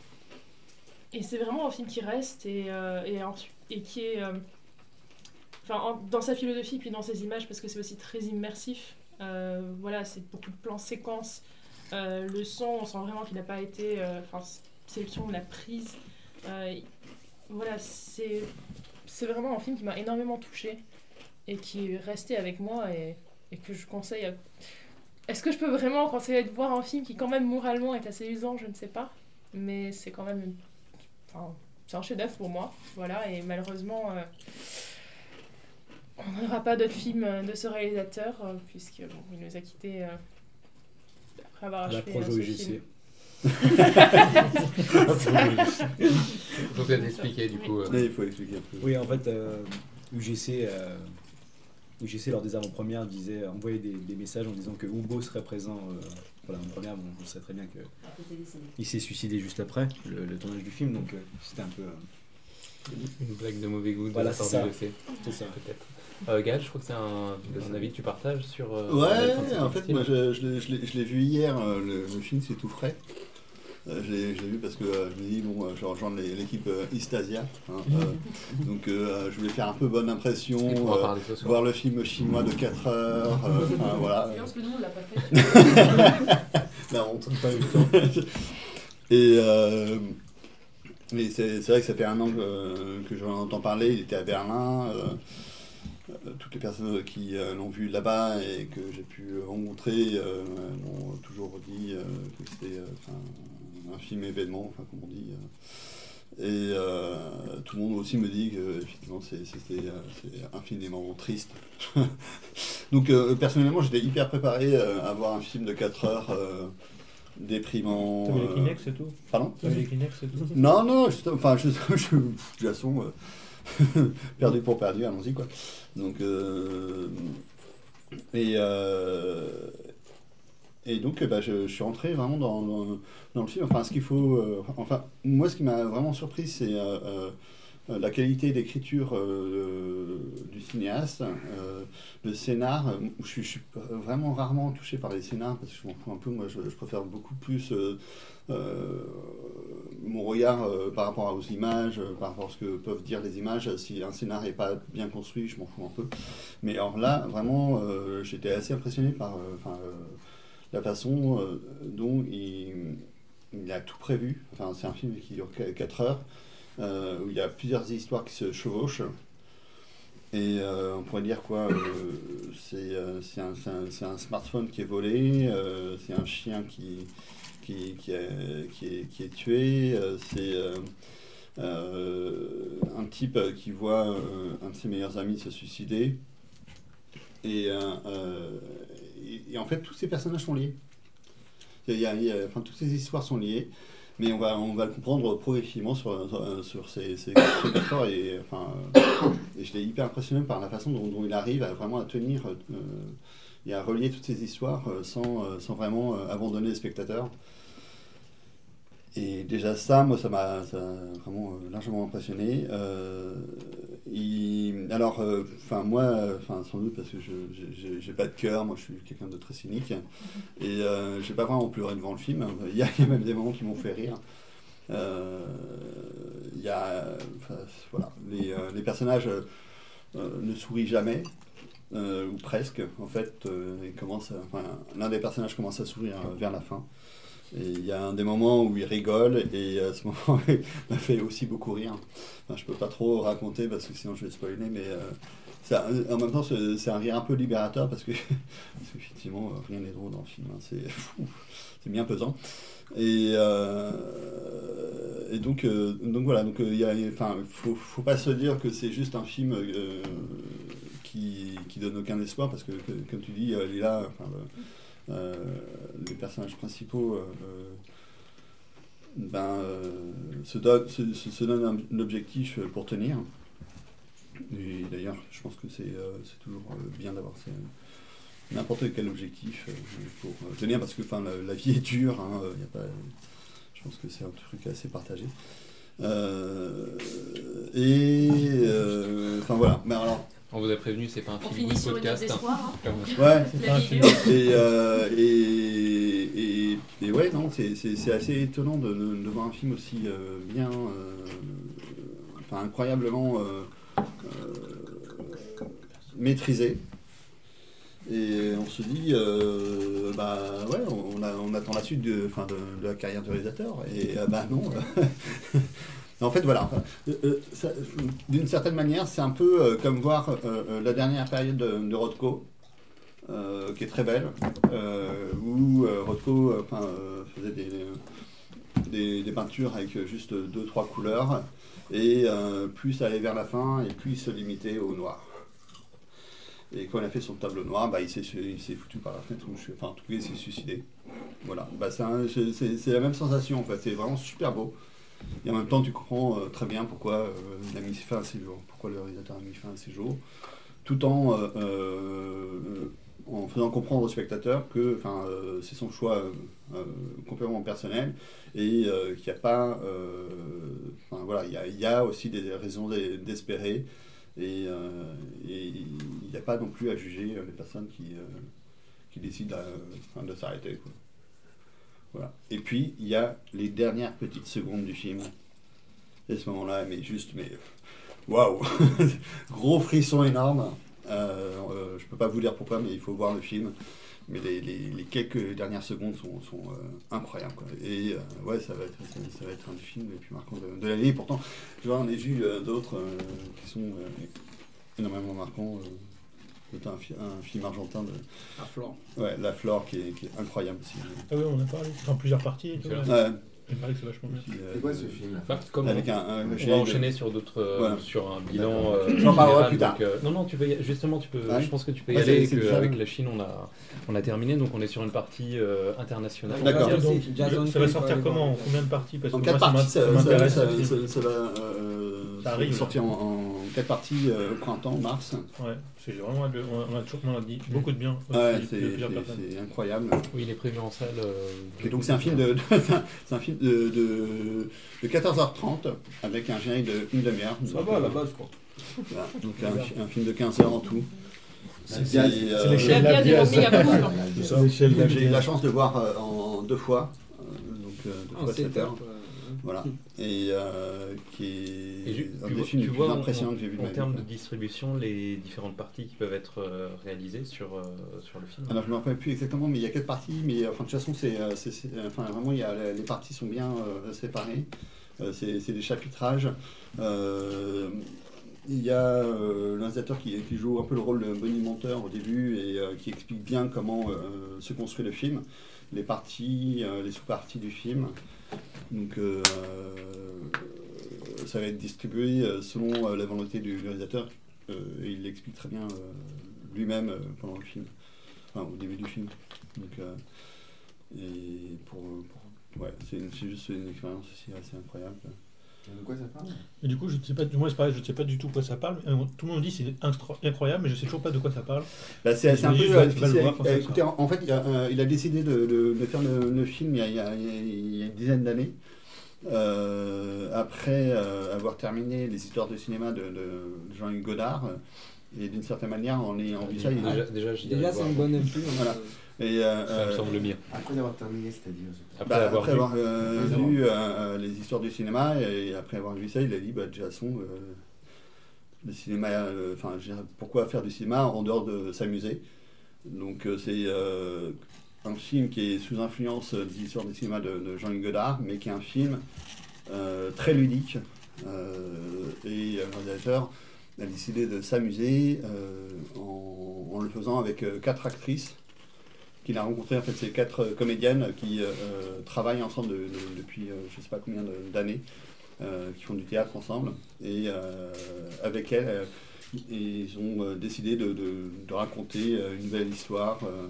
et c'est vraiment un film qui reste et, euh, et, ensuite- et qui est... euh, enfin, en- dans sa philosophie, puis dans ses images, parce que c'est aussi très immersif. Euh, voilà, c'est beaucoup de plans séquences. Euh, le son, on sent vraiment qu'il n'a pas été... euh, Enfin, c'est le son de la prise. Euh, voilà, c'est c'est vraiment un film qui m'a énormément touchée et qui est resté avec moi et, et que je conseille à... Est-ce que je peux vraiment conseiller de voir un film qui, quand même, moralement est assez usant? Je ne sais pas. Mais c'est quand même... Une... Enfin, c'est un chef-d'œuvre pour moi. Voilà, et malheureusement... Euh... On n'aura pas d'autres films de ce réalisateur, euh, puisque bon, il nous a quittés euh, après avoir La achevé projet euh, ce O G C. film. Faut peut-être expliquer du coup. euh, Là, il faut expliquer un peu. Oui, en fait, euh, U G C, euh, U G C, lors des avant-premières, disait, envoyait des, des messages en disant que Hugo serait présent euh, pour l'avant-première. Bon, on sait très bien À côté des scènes. qu'il s'est suicidé juste après le, le tournage du film, donc euh, c'était un peu... euh, Une blague de mauvais goût de Voilà, la part c'est de ça. G C, C'est ça. peut-être. Euh, Gaël, je crois que c'est un, un avis que tu partages sur. Euh, Ouais, Alexandre en fait, Septime. moi je, je l'ai- je l'ai je l'ai vu hier, euh, le, le film c'est tout frais. Euh, je l'ai je l'ai vu parce que euh, je me dis, bon, euh, je vais rejoindre les- l'équipe euh, Eastasia. Hein, euh, donc euh, je voulais faire un peu bonne impression, Il pourra euh, parler ce soir. voir le film chinois de quatre heures. euh, enfin, voilà. C'est bien parce que nous, on l'a pas fait. La honte. Pas eu le temps. Et, euh, et c'est c'est vrai que ça fait un an que, que j'en entends parler. Il était à Berlin. euh, euh, toutes les personnes qui euh, l'ont vu là-bas et que j'ai pu rencontrer euh, m'ont toujours dit euh, que c'était euh, enfin, un film événement, enfin, comme on dit. euh. Et euh, tout le monde aussi me dit que effectivement c'est c'était, euh, c'est infiniment triste. Donc euh, personnellement j'étais hyper préparé euh, à voir un film de quatre heures euh, déprimant. T'avais les euh, Kleenex et tout Pardon T'avais les Kleenex et tout Non, non, je, enfin, je, je, je, de toute façon, euh, perdu pour perdu, allons-y, quoi. Donc, euh, et, euh, et donc, bah, je, je suis rentré vraiment dans, dans, dans le film. Enfin, ce qu'il faut, euh, enfin, moi, ce qui m'a vraiment surpris, c'est euh, euh, la qualité d'écriture euh, du cinéaste, euh, le scénar. Je, suis- je suis vraiment rarement touché par les scénars parce que je m'en fous un peu. Moi, je, je préfère beaucoup plus euh, euh, mon regard euh, par rapport aux images, euh, par rapport à ce que peuvent dire les images. Si un scénar n'est pas bien construit, je m'en fous un peu. Mais alors là, vraiment, euh, j'étais assez impressionné par euh, enfin, euh, la façon euh, dont il, il a tout prévu. Enfin, c'est un film qui dure quatre heures, euh, où il y a plusieurs histoires qui se chevauchent. Et euh, on pourrait dire quoi euh, c'est euh, c'est un, c'est un- c'est un smartphone qui est volé, euh, c'est un chien qui, qui, qui, est, qui, est, qui est tué, euh, c'est euh, euh, un type qui voit euh, un de ses meilleurs amis se suicider. Et, euh, euh, et, et en fait, tous ces personnages sont liés. Il y a- il y a- enfin, toutes ces histoires sont liées. Mais on va, on va le comprendre progressivement sur, sur, sur ces, ces, ces quatre heures. Et, enfin, euh, et j'étais hyper impressionné par la façon dont, dont il arrive à vraiment à tenir euh, et à relier toutes ces histoires euh, sans, euh, sans vraiment euh, abandonner les spectateurs. Et déjà ça, moi, ça m'a ça m'a vraiment euh, largement impressionné. Euh, il- alors, euh, enfin moi, euh, enfin sans doute parce que je j'ai- j'ai pas de cœur, moi je suis quelqu'un de très cynique et euh, j'ai pas vraiment pleuré devant le film. Il y a, il y a même des moments qui m'ont fait rire. Euh, Il y a, enfin, voilà, les, euh, les personnages euh, euh, ne sourient jamais. Euh, ou presque, en fait, euh, ils commencent à- enfin, l'un des personnages commence à sourire euh, vers la fin. Et il y a un des moments où il rigole, et à ce moment, il m'a fait aussi beaucoup rire. Enfin, je peux pas trop raconter parce que sinon je vais spoiler, mais euh, c'est un- en même temps, c'est c'est un rire un peu libérateur parce que, parce qu'effectivement, euh, rien n'est drôle dans le film. Hein, c'est fou, c'est bien pesant. Et, euh, et donc, euh, donc voilà, donc il y a, enfin, faut, faut pas se dire que c'est juste un film euh, qui, qui donne aucun espoir parce que, que- comme tu dis, euh, Lila, enfin, le- euh, les personnages principaux euh, euh, ben, euh, se, donnent, se, se- se donnent un, un objectif pour tenir. Et d'ailleurs, je pense que c'est euh, c'est toujours euh, bien d'avoir ces- n'importe quel objectif euh, pour euh, tenir parce que enfin, la, la vie est dure. Hein, euh, y a pas, je pense que c'est un truc assez partagé. Euh, et euh, enfin voilà. Mais alors, On vous a prévenu, c'est pas un On film finit good sur une note podcast. d'espoir. hein. Comme- ouais. C'est La un vidéo. film. Et, euh, et, et, et ouais, non, c'est, c'est, c'est assez étonnant de, de, de voir un film aussi euh, bien, euh, enfin incroyablement euh, euh, maîtrisé. Et on se dit, euh, bah ouais, on, a, on attend la suite de, enfin, de, de la carrière du réalisateur. Et euh, bah non. En fait, voilà. Euh, euh, ça, d'une certaine manière, c'est un peu euh, comme voir euh, euh, la dernière période de, de Rothko. Euh, qui est très belle, euh, où euh, Rothko euh, enfin, euh, faisait des, des, des peintures avec juste deux trois couleurs, et euh, plus ça allait vers la fin, et plus il se limitait au noir. Et quand il a fait son tableau noir, bah, il, s'est, il s'est foutu par la fenêtre, ou je- enfin en tout cas il s'est suicidé. Voilà, bah, c'est, un- c'est, c'est- c'est la même sensation en fait, c'est vraiment super beau. Et en même temps tu comprends euh, très bien pourquoi euh, il a mis fin à ses jours, pourquoi le réalisateur a mis fin à ses jours, tout en... euh, euh, en faisant comprendre au spectateur que enfin, euh, c'est son choix euh, euh, complètement personnel et euh, qu'il n'y a pas... euh, enfin, voilà, il y a, il y a aussi des raisons d'e- d'espérer et euh, et il n'y a pas non plus à juger euh, les personnes qui, euh, qui décident euh, enfin, de s'arrêter, quoi. Voilà. Et puis, il y a les dernières petites secondes du film. Et à ce moment-là, mais juste, mais waouh, gros frisson énorme. Euh, euh, je peux pas vous dire pourquoi, mais il faut voir le film. Mais les, les, les quelques dernières secondes sont, sont euh, incroyables, quoi. Et euh, ouais, ça va être, ça, ça va être un des films les plus marquants de, de l'année. Pourtant, je vois, on a vu euh, d'autres euh, qui sont euh, énormément marquants. Euh, notamment un, fi- un film argentin de La Flore. ouais, La Flore, qui est, qui est incroyable aussi. Ah oui, on a parlé. En plusieurs parties et tout. Excellent. Ouais. Ouais. Il paraît que c'est vachement bien. Puis, euh, C'est quoi ce film là Enfin, comme Avec on, un, un- on j'ai- va enchaîner sur d'autres, euh, Voilà. sur un bilan. D'accord. euh, J'en parlerai général, plus tard. donc, euh, non, non, tu peux y- justement, tu peux. Ouais. Je pense que tu peux y Ouais, aller. c'est- Et c'est que, déjà- avec la Chine, on a, on a terminé, donc on est sur une partie euh, internationale. D'accord. Et donc, Jason ça va Cliff, sortir ouais, comment bon, En combien de parties Parce que En moi, quatre ça parties, ça, m'in- ça ça- m'intéresse. ça- ce film. ça- ça va euh, Ça arrive, sortir en, en quatre parties euh, au printemps, mars. Ouais, c'est vraiment. hâte de- On a toujours on a dit beaucoup de bien. aussi, Ouais, de c'est plusieurs c'est- personnes. c'est incroyable. Oui, il est prévu en salle. euh, Et donc c'est un film de, de- c'est un film de, de, de quatorze heures trente avec un générique de une demi-heure. Ça va à la base, quoi. Voilà. Donc un, un film de quinze heures en tout. C'est C'est, bien. euh, c'est l'échelle Il a bien dit, Diaz. mais il y a beaucoup. C'est l'échelle de- J'ai eu la chance de voir euh, en deux fois, euh, donc euh, deux En fois sept heures. setup, euh, Voilà. Et euh, qui est Et ju- un tu des vois- films tu les vois, plus en- impressionnants que j'ai vu de En ma vie. termes de distribution, les différentes parties qui peuvent être euh, réalisées sur, euh, sur le film. Alors je ne me rappelle plus exactement, mais il y a quatre parties, mais enfin, de toute façon, c'est, euh, c'est, c'est- enfin, vraiment, il y a, les parties sont bien euh, séparées. Euh, c'est, c'est des chapitrages. Euh, il y a euh, l'initiateur qui, qui joue un peu le rôle de bonimenteur au début et euh, qui explique bien comment euh, se construit le film, les parties, euh, les sous-parties du film. Donc euh, ça va être distribué euh, selon euh, la volonté du réalisateur. Euh, et il l'explique très bien euh, lui-même euh, pendant le film, enfin au début du film. Donc, euh, et pour, pour- ouais, c'est, une- c'est juste une expérience aussi assez incroyable. De quoi ça parle Et du coup, je ne sais pas, moi c'est pareil, je ne sais pas du tout de quoi ça parle. mais, euh, Tout le monde dit que c'est instra- incroyable, mais je ne sais toujours pas de quoi ça parle. Bah, c'est, c'est un peu Oui, je euh, vais- difficile. je vais le voir quand à- à ça écouter. En, en fait, il a, euh, il a décidé de, de- de faire le, le film il y a, il y a- il y a une dizaine d'années. Euh, après euh, avoir terminé les histoires de cinéma de, de Jean-Luc Godard, euh, et d'une certaine manière, on est en visa. il- Déjà, déjà, j'y Déjà, allais c'est voir. une bonne influence. Voilà. Et, euh, Ça me euh, semble bien. Après d'avoir terminé, c'est-à-dire. Après Bah, avoir après vu. avoir euh, Oui, vu euh, les histoires du cinéma et après avoir vu ça, il a dit bah, de toute façon, euh, le cinéma, euh, enfin, je veux dire, pourquoi faire du cinéma en dehors de s'amuser? Donc euh, c'est euh, un film qui est sous influence des histoires du cinéma de, de Jean-Luc Godard, mais qui est un film euh, très ludique. Euh, et le réalisateur a décidé de s'amuser euh, en, en le faisant avec euh, quatre actrices qu'il a rencontré, en fait, ces quatre euh, comédiennes qui euh, euh, travaillent ensemble de- de- depuis euh, je ne sais pas combien de- d'années, euh, qui font du théâtre ensemble. Et euh, avec elles, euh, ils ont euh, décidé de, de- de raconter euh, une nouvelle histoire, euh,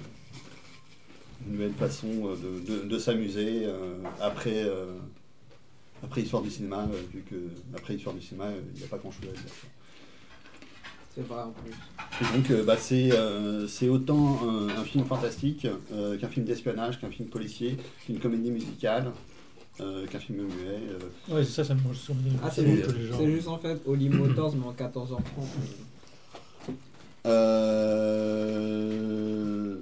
une nouvelle façon euh, de, de- de s'amuser euh, après, euh, après Histoire du cinéma, euh, vu que après Histoire du cinéma, euh, il n'y a pas grand-chose à dire. C'est vrai en plus. Et donc, euh, bah, c'est, euh, c'est autant un, un film fantastique euh, qu'un film d'espionnage, qu'un film policier, qu'une comédie musicale, euh, qu'un film muet. euh. Ouais, c'est ça, ça me semble Ah, c'est c'est juste, que les gens- c'est juste en fait Holly Motors, mais en quatorze heures trente. Euh...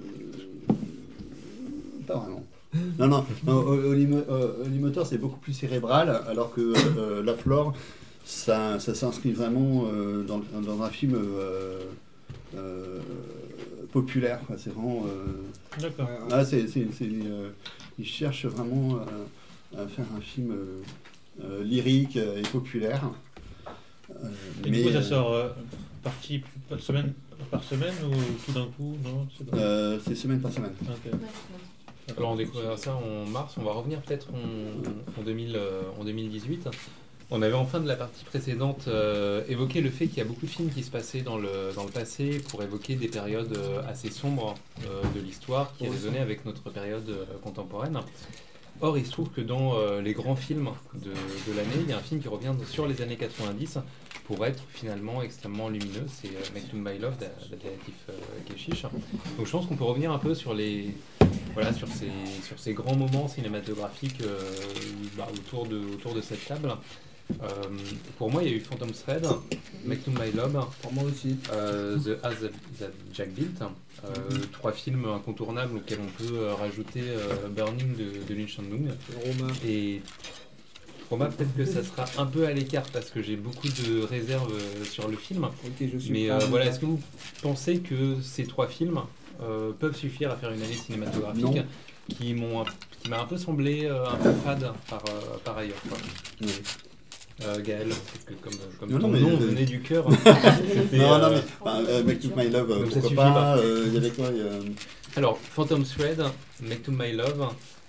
Pas vraiment. Non, non, non Holly Mo- euh, Holly Motors, c'est beaucoup plus cérébral, alors que euh, La Flore, ça, ça s'inscrit vraiment euh, dans, dans un film euh, euh, populaire, quoi. C'est vraiment... euh, D'accord. Ah, c'est, c'est, c'est, euh, ils cherchent vraiment euh, à faire un film euh, euh, lyrique et populaire. Euh, Et du coup, mais, ça euh, sort euh, partie par semaine, par semaine ou tout d'un coup? Non, c'est pas. euh, c'est semaine par semaine. Ok. Alors on découvrira ça en mars, on va revenir peut-être en, en, deux mille, euh, en deux mille dix-huit. On avait en fin de la partie précédente euh, évoqué le fait qu'il y a beaucoup de films qui se passaient dans le, dans le passé pour évoquer des périodes euh, assez sombres euh, de l'histoire qui résonnaient avec notre période euh, contemporaine. Or, il se trouve que dans euh, les grands films de, de l'année, il y a un film qui revient sur les années quatre-vingt-dix pour être finalement extrêmement lumineux. C'est euh, Make to My Love d'Adelatif euh, Kechiche. Donc je pense qu'on peut revenir un peu sur les voilà sur ces sur ces grands moments cinématographiques euh, bah, autour de autour de cette table. Euh, pour moi, il y a eu Phantom Thread, Make to My Love, Pour moi aussi. euh, The House That, That Jack Built, euh, trois films incontournables auxquels on peut euh, rajouter euh, Burning de, de Lee Chan-wook. Roma. Et pour moi, peut-être que ça sera un peu à l'écart parce que j'ai beaucoup de réserves euh, sur le film. Ok, je suis Mais prêt euh, à voilà, le est-ce que vous pensez que ces trois films euh, peuvent suffire à faire une année cinématographique Non. qui m'ont qui m'a un peu semblé euh, un peu fade par, euh, par ailleurs, quoi. Oui. Euh, Gaël, parce que comme, comme Non, ton non, mais- nom venait du cœur. Et, Non, non, euh, mais enfin, euh, Make to My Love, euh, donc ça pourquoi suffit pas. pas. euh, Il y avait quoi il y a- Alors, Phantom Thread, Make to My Love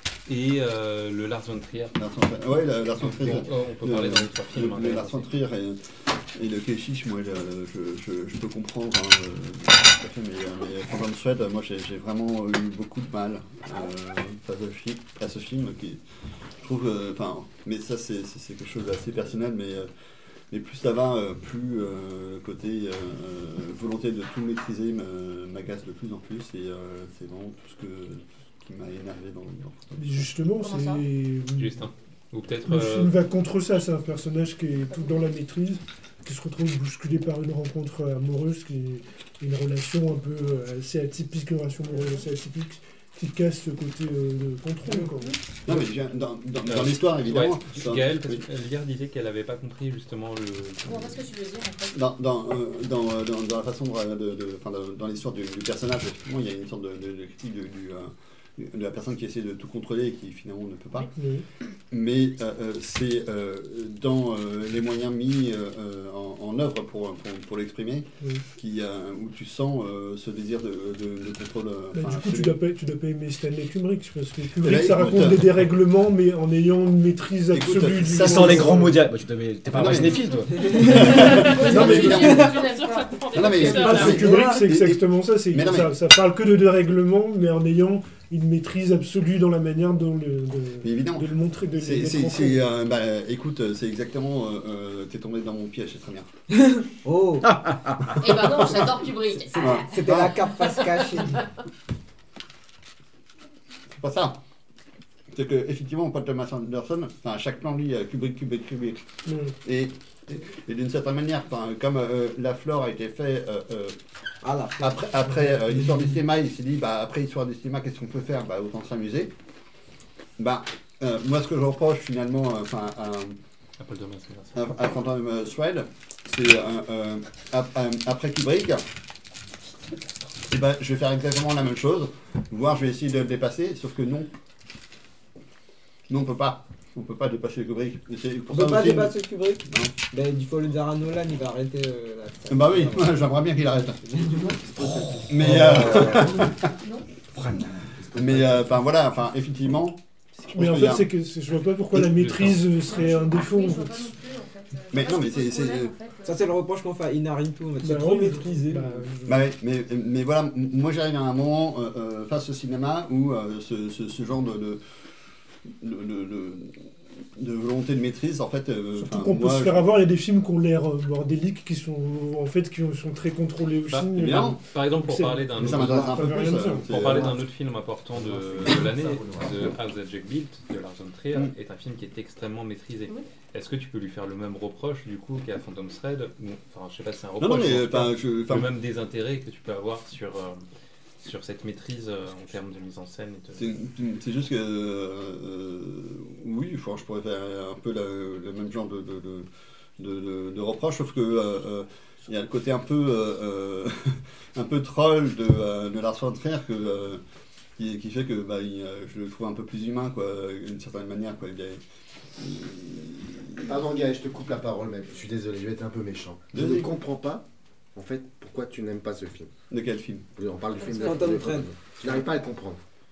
et euh, le Lars von Trier. Lars von Trier. Ouais, la- Lars von Trier. Bon, on peut Le- parler dans les trois films. Le, hein, le d'ailleurs, Lars von aussi. Trier et, et le Kechiche, moi je, je, je, je peux comprendre hein, euh, tout à fait, mais, euh, mais Phantom Thread, moi j'ai j'ai vraiment eu beaucoup de mal euh, face à, ce film, à ce film qui, je trouve, euh, enfin, mais ça c'est c'est- c'est quelque chose d'assez personnel, mais, euh, mais plus ça va, euh, plus euh, le côté euh, euh, volonté de tout maîtriser me- m'agace de plus en plus, et euh, c'est vraiment tout ce, que, ce qui m'a énervé dans, dans Phantom Mais Thread. justement, Comment ça c'est. Justin. Ou peut-être. Le euh, film va contre ça, c'est un personnage qui est tout dans la maîtrise, qui se retrouve bousculé par une rencontre amoureuse, qui est une relation un peu euh, assez atypique, une relation amoureuse assez atypique, qui casse ce côté euh, de contrôle. Quoi. Non, mais j'ai- dans, dans, dans Euh, l'histoire évidemment. ouais, dans- Gaël, oui. hier disait qu'elle n'avait pas compris justement le. Je comprends pas ce que tu veux dire en fait. Dans, dans, euh, dans, euh, dans, dans la façon de, de, de- enfin, dans, dans l'histoire du, du personnage, effectivement, il y a une sorte de, de, de critique du, du, euh, de la personne qui essaie de tout contrôler et qui finalement ne peut pas. Oui. Mais euh, euh, c'est euh, dans euh, les moyens mis euh, euh, en, en œuvre pour, pour, pour l'exprimer, Oui. qui, euh, où tu sens euh, ce désir de, de, de contrôle. euh, Bah, enfin, du coup, tu absolu. dois, pas, tu dois pas aimer Stanley Kubrick, parce que Kubrick, Eh ben, ça écoute, raconte des dérèglements, mais en ayant une maîtrise Écoute, absolue du ça, Sans sans les les grands mots direct. Bah, tu t'avais- T'es pas un Non, vrai mais- cinéphile, toi. Non, mais évidemment. Non, mais- C'est pas Non, ce mais- Kubrick, c'est et- et- exactement ça. c'est- mais non, mais- ça. Ça parle que de dérèglement, mais en ayant une maîtrise absolue dans la manière dont le, de, Mais évidemment. de le montrer, de le C'est, mettre c'est, en c'est, scène. euh, bah, écoute, c'est exactement. Euh, euh, t'es tombé dans mon piège, c'est très bien. Oh, Eh ben non, j'adore Kubrick. c'était c'était la carte face cachée. C'est pas ça. C'est que effectivement, Paul Thomas Anderson, enfin, à chaque plan lit euh, Kubrick, Kubrick, Kubrick. Ouais. Et, et d'une certaine manière, enfin, comme euh, la flore a été faite euh, euh, Ah là. après, après euh, l'histoire du cinéma, il s'est dit, bah, après l'histoire du cinéma, qu'est-ce qu'on peut faire? Bah, autant s'amuser. Bah, euh, moi, ce que je reproche finalement, euh, enfin, à, Apple Thomas Anderson. à, à Phantom euh, Thread, c'est euh, euh, ap- euh, après Kubrick, et ben, je vais faire exactement la même chose, voire je vais essayer de le dépasser, sauf que non. Non, on peut pas. On peut pas dépasser Kubrick. Et c'est On pour peut ça pas aussi- dépasser Kubrick. Non. Ben, il faut le dire à Nolan, il va arrêter euh, la... Bah oui, j'aimerais bien qu'il arrête. Mais, euh, mais, euh, enfin voilà, enfin effectivement. je Mais pense en qu'il y fait, a- c'est que c'est- je vois pas pourquoi Et- la maîtrise euh, serait un défaut. Oui, En je vois fait. pas non plus, en fait. Euh, Mais je sais non, pas mais ce qui c'est- pose c'est- problème, en fait. Ça, c'est le reproche qu'on fait à Inarritu. en fait. C'est Bah trop oui, maîtrisé. bah, le- Bah ouais, mais, mais voilà, m- moi j'arrive à un moment euh, euh, face au cinéma où euh, ce, ce, ce genre de, de, de, de- de- de volonté de maîtrise, en fait. euh, Surtout enfin, qu'on peut moi, se faire je- avoir, il y a des films qui ont l'air euh, bordéliques, qui sont en fait qui sont très contrôlés aussi. Bah, mais- bien. Par exemple, pour C'est- parler d'un Mais ça autre, m'intéresse un Ça peu veut plus. rien dire. euh, pour c'est- parler euh, d'un autre film important de, de l'année, The House That Jack Built de Lars von Trier, Mm. est un film qui est extrêmement maîtrisé. Oui. Est-ce que tu peux lui faire le même reproche du coup qu'à Phantom Thread ou, enfin, je sais pas si c'est un Non, reproche, non, mais en tout cas, enfin, je. enfin, le même désintérêt que tu peux avoir sur, euh, sur cette maîtrise euh, en termes de mise en scène. Et de... C'est c'est juste que. euh, oui, enfin, je pourrais faire un peu la- le même genre de, de, de, de, de- de reproche, sauf que. euh, euh, il y a le côté un peu, euh, euh, un peu troll de, euh, de Lars von Trier que, euh, qui, qui fait que bah, il, euh, je le trouve un peu plus humain, quoi, d'une certaine manière. Quoi. Il est- il- Pardon, Gaël, je te coupe la parole, mec. Je suis désolé, je vais être un peu méchant. Je Vas-y. ne comprends pas, en fait, pourquoi tu n'aimes pas ce film. De quel film? Oui, on parle du film de Phantom de- Thread. Je n'arrive pas à le comprendre.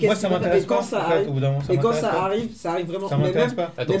qu'est-ce Moi, ça qui va- m'intéresse et quand pas. ça en fait, arrive, au bout d'un moment, ça et quand m'intéresse ça pas. arrive, ça arrive vraiment. Ça mais m'intéresse même, pas. Attends, mais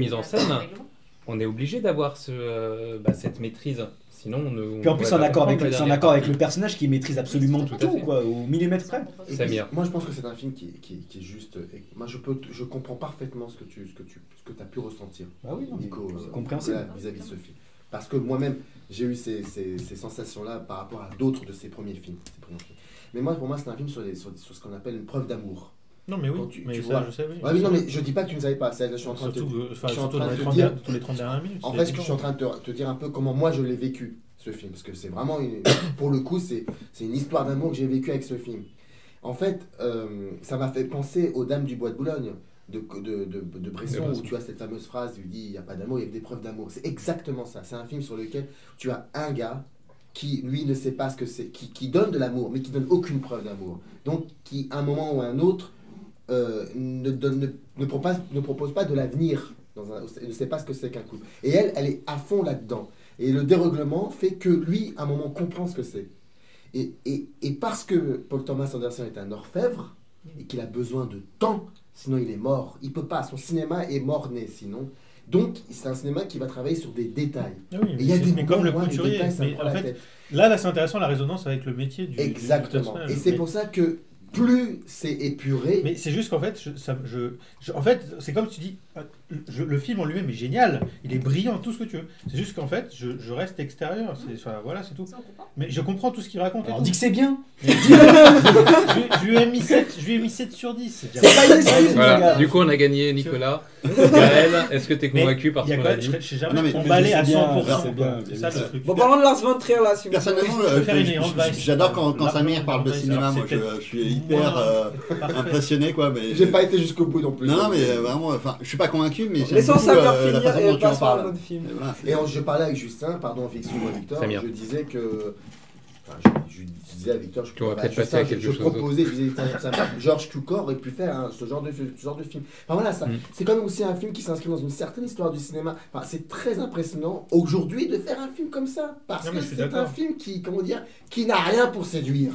mise en la- scène, le règlement. on est obligé d'avoir ce, euh, bah, cette maîtrise. Sinon, on ne. Puis en on plus, pourrait en pas accord avec, comprendre la c'est en dernière accord avec partie. le personnage qui maîtrise absolument Tout tout, à fait. quoi, au millimètre près. Et Samir. puis, moi, je pense que c'est un film qui, qui, qui est juste. et moi, je, peux, je comprends parfaitement ce que tu ce que tu, ce que as pu ressentir, Bah oui, non, mais Nico, c'est euh, compréhensible. voilà, vis-à-vis de ce film. Parce que moi-même, j'ai eu ces, ces, ces sensations-là par rapport à d'autres de ses premiers films. ses premiers films. Mais moi, pour moi, c'est un film sur, les, sur, sur ce qu'on appelle une preuve d'amour. Non, mais oui, Quand tu- mais tu ça, vois. je sais, oui. Ouais, oui, non, mais je dis pas que tu ne savais pas. Ça, je suis en train de te, Surtout, euh, enfin, je suis en surtout train dans de les te trente dire- dernières- tous les trente dernières minutes. En c'est fait, je évident. suis en train de te, te dire un peu comment moi je l'ai vécu, ce film. Parce que c'est vraiment, une, pour le coup, c'est c'est une histoire d'amour que j'ai vécue avec ce film. En fait, euh, ça m'a fait penser aux Dames du Bois de Boulogne de, de, de, de Bresson, Bresson. où tu as cette fameuse phrase, il dit, il n'y a pas d'amour, il y a que des preuves d'amour. C'est exactement ça. C'est un film sur lequel tu as un gars qui, lui, ne sait pas ce que c'est, qui, qui donne de l'amour, mais qui donne aucune preuve d'amour. Donc, qui, à un moment ou à un autre, euh, ne, donne, ne, ne, propose, ne propose pas de l'avenir. Dans un, elle ne sait pas ce que c'est qu'un couple. Et elle, elle est à fond là-dedans. Et le dérèglement fait que lui, à un moment, comprend ce que c'est. Et, et, et parce que Paul Thomas Anderson est un orfèvre, et qu'il a besoin de temps, sinon il est mort. Il peut pas, son cinéma est mort-né sinon. Donc, c'est un cinéma qui va travailler sur des détails. Ah oui, Et mais il y a c'est- des mais comme le moments, les couturier. détails, ça me Mais prend en la fait, tête. là, là, c'est intéressant la résonance avec le métier du, du- du Exactement. personnage. Et c'est Mais- pour ça que plus c'est épuré, Mais c'est juste qu'en fait, je, ça, je, je- en fait, c'est comme tu dis, euh, je- le film en lui-même est génial, il est brillant, tout ce que tu veux. C'est juste qu'en fait, je, je reste extérieur. C'est, enfin, voilà, c'est tout. Ça, on comprend. Mais je comprends tout ce qu'il raconte. et Alors tout. dis que c'est bien. Mais- je, je lui ai mis sept, je lui ai mis sept sur dix. C'est C'est pas une excuse, Voilà, regarde. du coup on a gagné Nicolas. Gaël, est-ce que tu es Mais convaincu par il y ce a qu'on quand a même, dit je, je sais Ah non, jamais mais- emballé mais à c'est bien, cent pour cent. c'est bien, C'est bien ça le sûr. truc. Bon, parlons de Lars von Trier là, si vous personnellement, Je euh, préfère je- Inherent je- Vice. j'adore quand, quand Largement Samir parle de Inherent Vice, cinéma. alors Moi, c'est je, peut-être je suis hyper moins euh, parfait. impressionné, quoi. Mais j'ai pas été jusqu'au bout non plus. non, non, mais euh, vraiment, enfin, je suis pas convaincu, mais j'aime Laissons beaucoup Samir euh, la finir façon et dont tu en passons à un parles. autre film. Et voilà, c'est- Et en- je parlais avec Justin, pardon, excuse-moi Victor, Samir. je disais que. Enfin, je, je disais à Victor, je, Tu vas bah, peut-être Justin, passer à je- quelque je chose d'autre. proposais, je disais, ça- ça- George Cukor aurait pu faire hein, ce, genre de, ce genre de film. Enfin voilà, ça, Mm. c'est quand même aussi un film qui s'inscrit dans une certaine histoire du cinéma. Enfin, c'est très impressionnant aujourd'hui de faire un film comme ça. Parce Non, mais que je suis c'est un d'accord. film qui, comment dire, qui n'a rien pour séduire.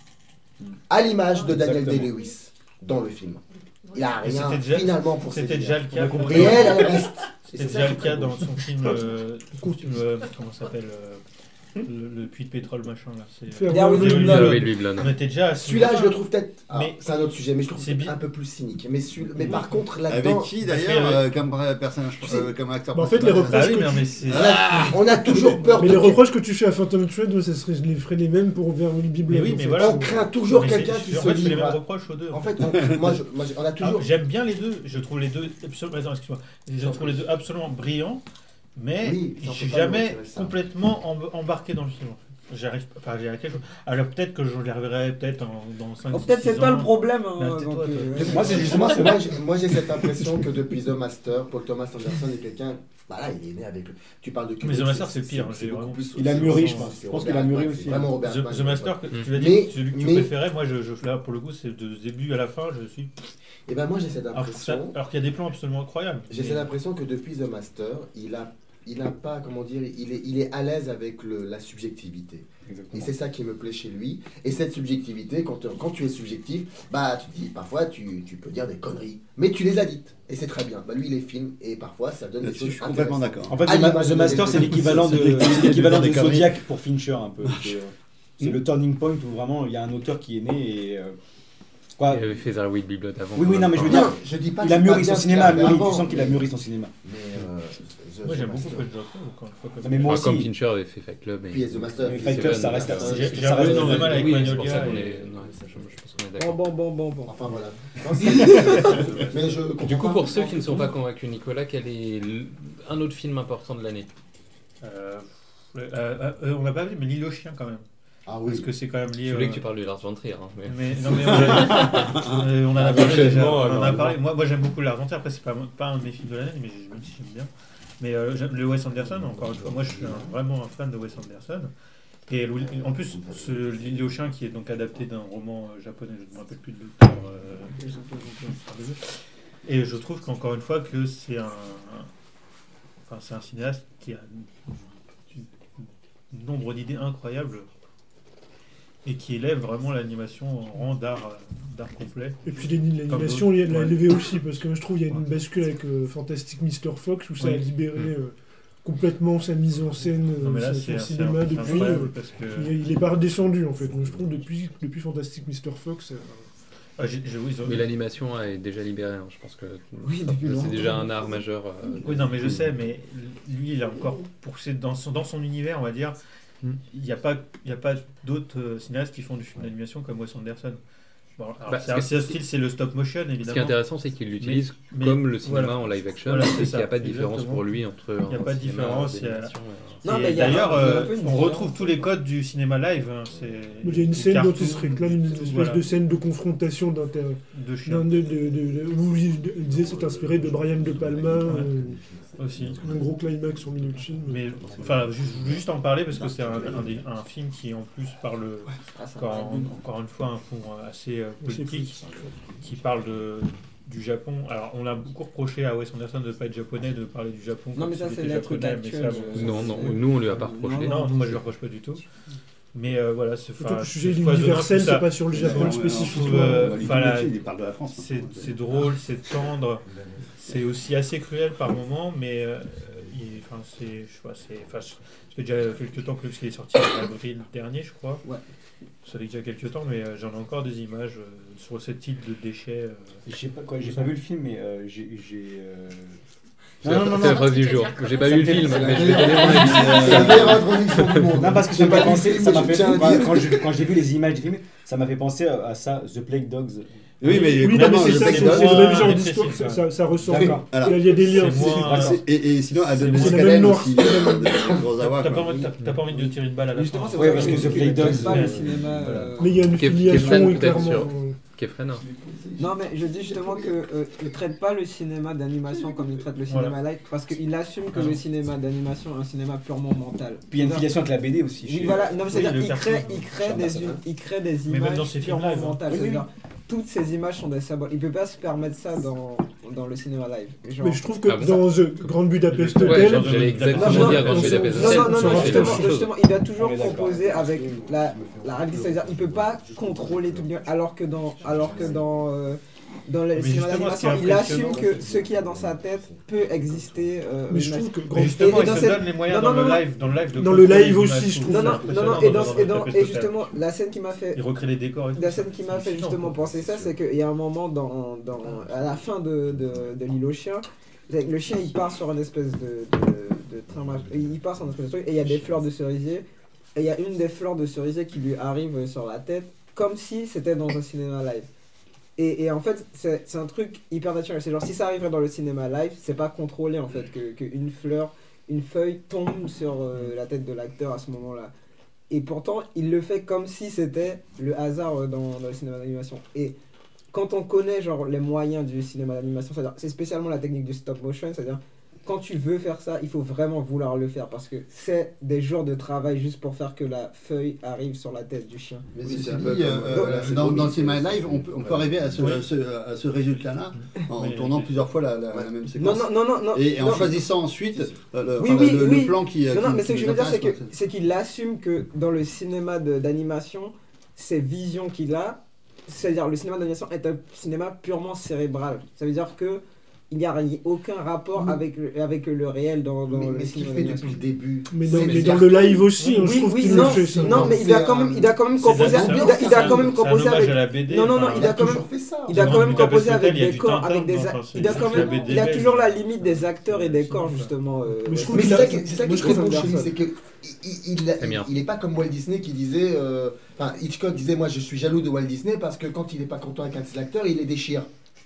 À l'image de Daniel Exactement. Day-Lewis dans le film. Il a Mais rien c'était déjà- finalement pour C'était séduire. déjà le cas. pour- Et elle, elle reste. Et C'était c'est ça déjà qui le est très cas beau. dans son film, euh, film, euh, comment ça s'appelle euh, le, le puits de pétrole machin là. C'est, Faire There voir will le- be le- blood. Ah oui, lui blonde. on était déjà à ce Celui-là, je niveau-là. le trouve peut-être. Ah, Mais- c'est un autre sujet, mais je trouve c'est peut-être bien. un peu plus cynique. Mais, celui- mais par contre, Avec là-dedans, qui parce d'ailleurs, que- euh, comme euh, personnage, Tu sais- euh, comme acteur Bah, en fait, les principal reproches Bah oui, que mais, tu- mais c'est. on a toujours peur Mais de. les reproches que tu fais à Phantom Thread, ça serait, je les ferais les mêmes pour vers Will Be Mais Blood. oui, en mais fait. voilà. On craint toujours Mais c'est- quelqu'un qui en se fait, je fais les livre. mêmes reproches aux deux. En fait, on- moi, je- moi, je- on a Ah, toujours. j'aime bien les deux, je trouve les deux absolument, attends, excuse-moi. Je trouve les deux absolument brillants, mais Oui, je j'en suis peux pas jamais retirer ça. complètement em- embarqué dans le film. en fait. J'arrive, enfin, j'y arrive quelque chose. Alors peut-être que je les reverrai peut-être en, dans cinq Oh, six peut-être c'est pas ans. le problème. hein, Bah, donc, tais-toi, toi. euh, Moi, c'est justement, c'est moi, j'ai- moi, j'ai cette impression que depuis The Master, Paul Thomas Anderson est quelqu'un. Bah là, il est né avec. le- Tu parles de. Mais Kubrick, The Master, c'est le pire, j'ai beaucoup vraiment- plus- Il a c'est mûri, vraiment- je pense. c'est Je pense Robert qu'il a mûri Altman, aussi. c'est Vraiment Robert The, Altman, The il y a Master, pas- que tu l'as dit, Mais- celui que tu mais- préférais, moi je, je, là pour le coup c'est de début à la fin, je suis. Et ben moi, j'ai cette Alors, ça- impression. alors qu'il y a des plans absolument incroyables. J'ai Mais- cette impression que depuis The Master, il a, il a pas, comment dire, il est, il est à l'aise avec le, la subjectivité. Et Exactement. c'est ça qui me plaît chez lui. Et cette subjectivité, quand, te- quand tu es subjectif, bah tu dis, parfois tu, tu peux dire des conneries, mais tu les as dites. Et c'est très bien. Bah lui, il est film, et parfois ça donne des Là-dessus, choses je suis complètement intéressantes. d'accord. En fait, À The, Ma- l'image The de Master, David c'est l'équivalent de, Lynch. c'est l'équivalent de Des conneries. Zodiac pour Fincher un peu. C'est, euh, c'est le turning point où vraiment il y a un auteur qui est né et. euh, quoi, Il avait fait The Will Be Blood avant. Oui, oui, non, mais je veux Non, dire, je dis pas il que a c'est mûri pas son bien ce cinéma, qu'il a avait mûri. avant, Tu sens qu'il a mûri son cinéma. Mais euh, The- Moi The j'aime beaucoup Master. Fred Joker, encore une fois. comme- Non, mais moi Enfin, comme aussi. Fincher avait fait Fight Club. Et... Puis il y a The Master. Mais puis Fight Club, Seven, ça reste- euh, J'ai ça j'ai un reste- peu de mal avec Oui, c'est pour ça Magnolia. qu'on et- est. non, ça, je, je pense qu'on est Bon, d'accord. bon, bon, bon, bon. Enfin voilà. Mais je comprends Du coup, pas pour ceux qui ne pourquoi- sont pas convaincus, Nicolas, quel est l- un autre film important de l'année? Euh, euh, euh, euh, on n'a pas vu, mais l'île aux chiens quand même. Ah oui. Parce que c'est quand même Je lié. voulais euh, que tu parles de Lars von Trier. Hein, mais... Mais, non, mais on, a- euh, on en a Ah, parlé déjà. enchaînement, On en a alors, parlé. Moi, moi j'aime beaucoup Lars von Trier. Après, c'est pas, pas un de mes films de l'année, mais je- même si j'aime bien. Mais euh, j'aime le Wes Anderson, encore une fois. Moi, je suis un- vraiment un fan de Wes Anderson. Et Louis- en plus, ce L'île aux chiens, qui est donc adapté d'un roman euh, japonais, je ne me rappelle plus de l'auteur. euh, Et je trouve qu'encore une fois que c'est un, enfin, c'est un cinéaste qui a un nombre d'idées incroyables et qui élève vraiment l'animation en rang d'art, euh, d'art complet. Et puis les- l'animation, d'autres, il l'a ouais. élevé aussi, parce que je trouve qu'il y a une bascule avec euh, Fantastic mister Fox, où ça a Oui. libéré Mm. euh, complètement sa mise en scène, Non, mais euh, là, son- c'est son c'est cinéma un- c'est depuis. incroyable euh, parce que il, il est pas redescendu en fait. Donc, je trouve depuis, depuis Fantastic mister Fox. euh, ah, j'ai- j'ai- oui, ils ont- Mais l'animation est déjà libérée. hein, Je pense que Oui, depuis longtemps. c'est déjà un art majeur. euh, Oui, non, mais je sais, mais lui, il a encore poussé dans son, dans son univers, on va dire. il n'y a pas, il y a pas d'autres euh, cinéastes qui font du film d'animation comme Wes Anderson. Bon, alors, Bah, c'est un, c'est un style, c'est le stop motion évidemment. Ce qui est intéressant, c'est qu'il l'utilise Mais- comme mais le cinéma voilà. en live action, Voilà, et c'est qu'il ça, n'y a pas de différence exactement. pour lui entre. Il n'y a un pas de cinéma différence. il y a- d'animation et un- Non, Et mais il y a d'ailleurs, un- il y a un euh, peu une on différence. retrouve tous les codes du cinéma live. Hein, c'est Il y a une des scène dont cartoons, il se réclame une espèce voilà, de scène de confrontation d'inter... de chiens d'un- de, de, de, de- où il il disait c'est inspiré de Brian De Palma, euh, aussi. un gros climax en milieu de film. Mais enfin, juste, je voulais juste en parler parce que c'est un, un, des- un film qui en plus parle Ah, ça encore, va. encore une fois un fond assez euh, C'est politique qui parle de, du Japon. Alors on a beaucoup reproché à Wes Anderson de ne pas être japonais, de parler du Japon. Non, comme mais ça, s'il c'est était le truc japonais, mais actuel, ça, bon, euh, Non, non, c'est- nous on lui a pas reproché. non, moi je le reproche pas du tout. Mais euh, voilà, c'est Surtout enfin, que le c'est sujet foisonnant, universel, tout ça. c'est pas sur le Japon Ouais, spécifiquement. ouais, euh, Bah, les enfin, la- Pinocchio, il parle de la France. C'est maintenant. c'est drôle, c'est tendre, c'est aussi assez cruel par moments, mais euh, il- enfin, c'est, je sais pas, c'est, enfin, ça fait déjà quelques temps que qu'il est sorti en avril dernier, je crois. Ouais. Ça fait déjà quelques temps, mais euh, j'en ai encore des images euh, sur ce type de déchets. euh. J'ai pas, quoi, j'ai pas vu le film, mais euh, j'ai. j'ai, euh, C'est Non, la- non, non, c'est la non, phrase tu du vas jour. dire quoi? J'ai pas Ça vu me le fait- film, ça mais me je fait- vais donner mon avis. C'est la meilleure introduction du monde. Non, parce que ça m'a J'ai pas pensé, vu le ça film, m'a mais fait je tiens à quand, dire. quand je- quand j'ai vu les images du film, ça m'a fait penser à ça, The Plague Dogs. Oui, mais Oui, non, mais clairement, c'est je ça, sais c'est que c'est moi, le même genre rétréci, d'histoire, ça. ça, ça, ça ressemble. D'accord. Il y a- il y a des liens. C'est moins- c'est- Et, et sinon, C'est Adonis moins- c'est la Callen même noire, aussi, c'est la euh, même- de Kurosawa, T'as pas, quoi. envie- t'as- t'as pas envie de tirer une balle à la Justement, fin. c'est Ouais, pour parce ça que The Plague Dogs, pas le ouais. cinéma. Voilà. euh, Mais il y a une Kef- filiation Kefren, et peut-être, clairement. sur- euh, Kefren. Non, mais je dis justement que euh, il traite pas le cinéma d'animation comme il traite le Voilà. cinéma live parce qu'il assume que Ah. le cinéma d'animation est un cinéma purement mental. Puis il y a une filiation avec la B D aussi. Oui, chez- voilà, non, mais c'est-à-dire le il cartoon, crée, il crée chez des, Ambassadeur. il crée des Mais même dans images ses films purement live, hein. mentales. Oui, oui, C'est-à-dire, toutes ces images sont des symboles. Il peut pas se permettre ça dans, dans le cinéma live. Genre- Mais je trouve que Ah, bon, dans The Grand Budapest Ouais, Hotel, genre, J'allais Non, exactement non, dire non, Grand on- Budapest on- Non, Hotel. non, non, sur non, un justement, film, chose. justement, il doit toujours On est d'accord. composer avec la, la réalité, c'est-à-dire il peut pas contrôler tout le alors que dans, alors que dans, euh, dans le Mais cinéma justement, ce qui d'animation, est il impressionnant, assume que ce qu'il y a dans sa tête peut exister. euh, mais je une- trouve que Grand Mais justement, Et- et il dans se cette- donne les moyens Non, dans non, le non, live, dans le live de Dans le contrôler live les aussi, images, je tout trouve non, ça. non, C'est non, non, impressionnant et, dans, dans et, dans, Budapest et Hotel. justement, la scène qui m'a fait Il recrée les décors et tout. La scène qui m'a fait hallucinant, justement quoi. penser ça, c'est qu'il y a un moment dans, dans, à la fin de, de, de l'île aux chiens, avec le chien il part sur une espèce de, de, de train, mach- il part sur une espèce de truc, et il y a des fleurs de cerisier, et il y a une des fleurs de cerisier qui lui arrive sur la tête, comme si c'était dans un cinéma live. Et, et en fait, c'est c'est un truc hyper naturel. C'est genre, si ça arriverait dans le cinéma live, c'est pas contrôlé en fait, que, que une fleur, une feuille tombe sur euh, la tête de l'acteur à ce moment-là. Et pourtant, il le fait comme si c'était le hasard euh, dans, dans le cinéma d'animation. Et quand on connaît genre les moyens du cinéma d'animation, c'est-à-dire c'est spécialement la technique du stop motion, c'est-à-dire quand tu veux faire ça, il faut vraiment vouloir le faire parce que c'est des jours de travail juste pour faire que la feuille arrive sur la tête du chien. Mais Ceci c'est un dit, peu comme, euh, euh, euh, la dans, dans le comics, cinéma c'est- live, on peut, on peut Voilà. arriver à ce, Oui. à ce, à ce résultat-là en Oui, tournant oui. plusieurs fois la, la, la même Non, séquence. non, non, non, non. Et, et en non, choisissant ensuite euh, le, Oui, enfin, oui, le, oui. le plan qui. Non, qui- non, mais qui ce que je nous veux dire, c'est que intéresse, quoi. c'est qu'il assume que dans le cinéma de- d'animation, ces visions qu'il a, c'est-à-dire le cinéma d'animation est un cinéma purement cérébral. Ça veut dire que il n'y a ri- aucun rapport Mm. avec le, avec le réel dans, dans Mais, le mais ce qu'il cinéma fait d'animation. depuis le début. Mais dans, c'est mais des dans le cartoons. live aussi, hein, je Oui, trouve oui, qu'il non, le fait ça. non, mais il a quand même, il a quand même composé, C'est- il c'est- a, il a quand même c'est un composé hommage avec. à la B D. Non, non, non, enfin, il Il a a quand toujours même- fait ça. Il a Dans quand même Budapest composé Hotel, avec il y a des du corps, Tintin avec des, dedans, ac- enfin, c'est- il a c'est quand la même, B D il a belge. toujours la limite des acteurs et des corps justement. euh, Mais je trouve Mais qu'il c'est a- ça qui c'est ça qui moi, est je très trouve bon chez lui, Anderson. c'est que il, il, il, Très bien. il est pas comme Walt Disney qui disait, euh, enfin Hitchcock disait moi je suis jaloux de Walt Disney parce que quand il est pas content avec un de ses acteurs, il les déchire.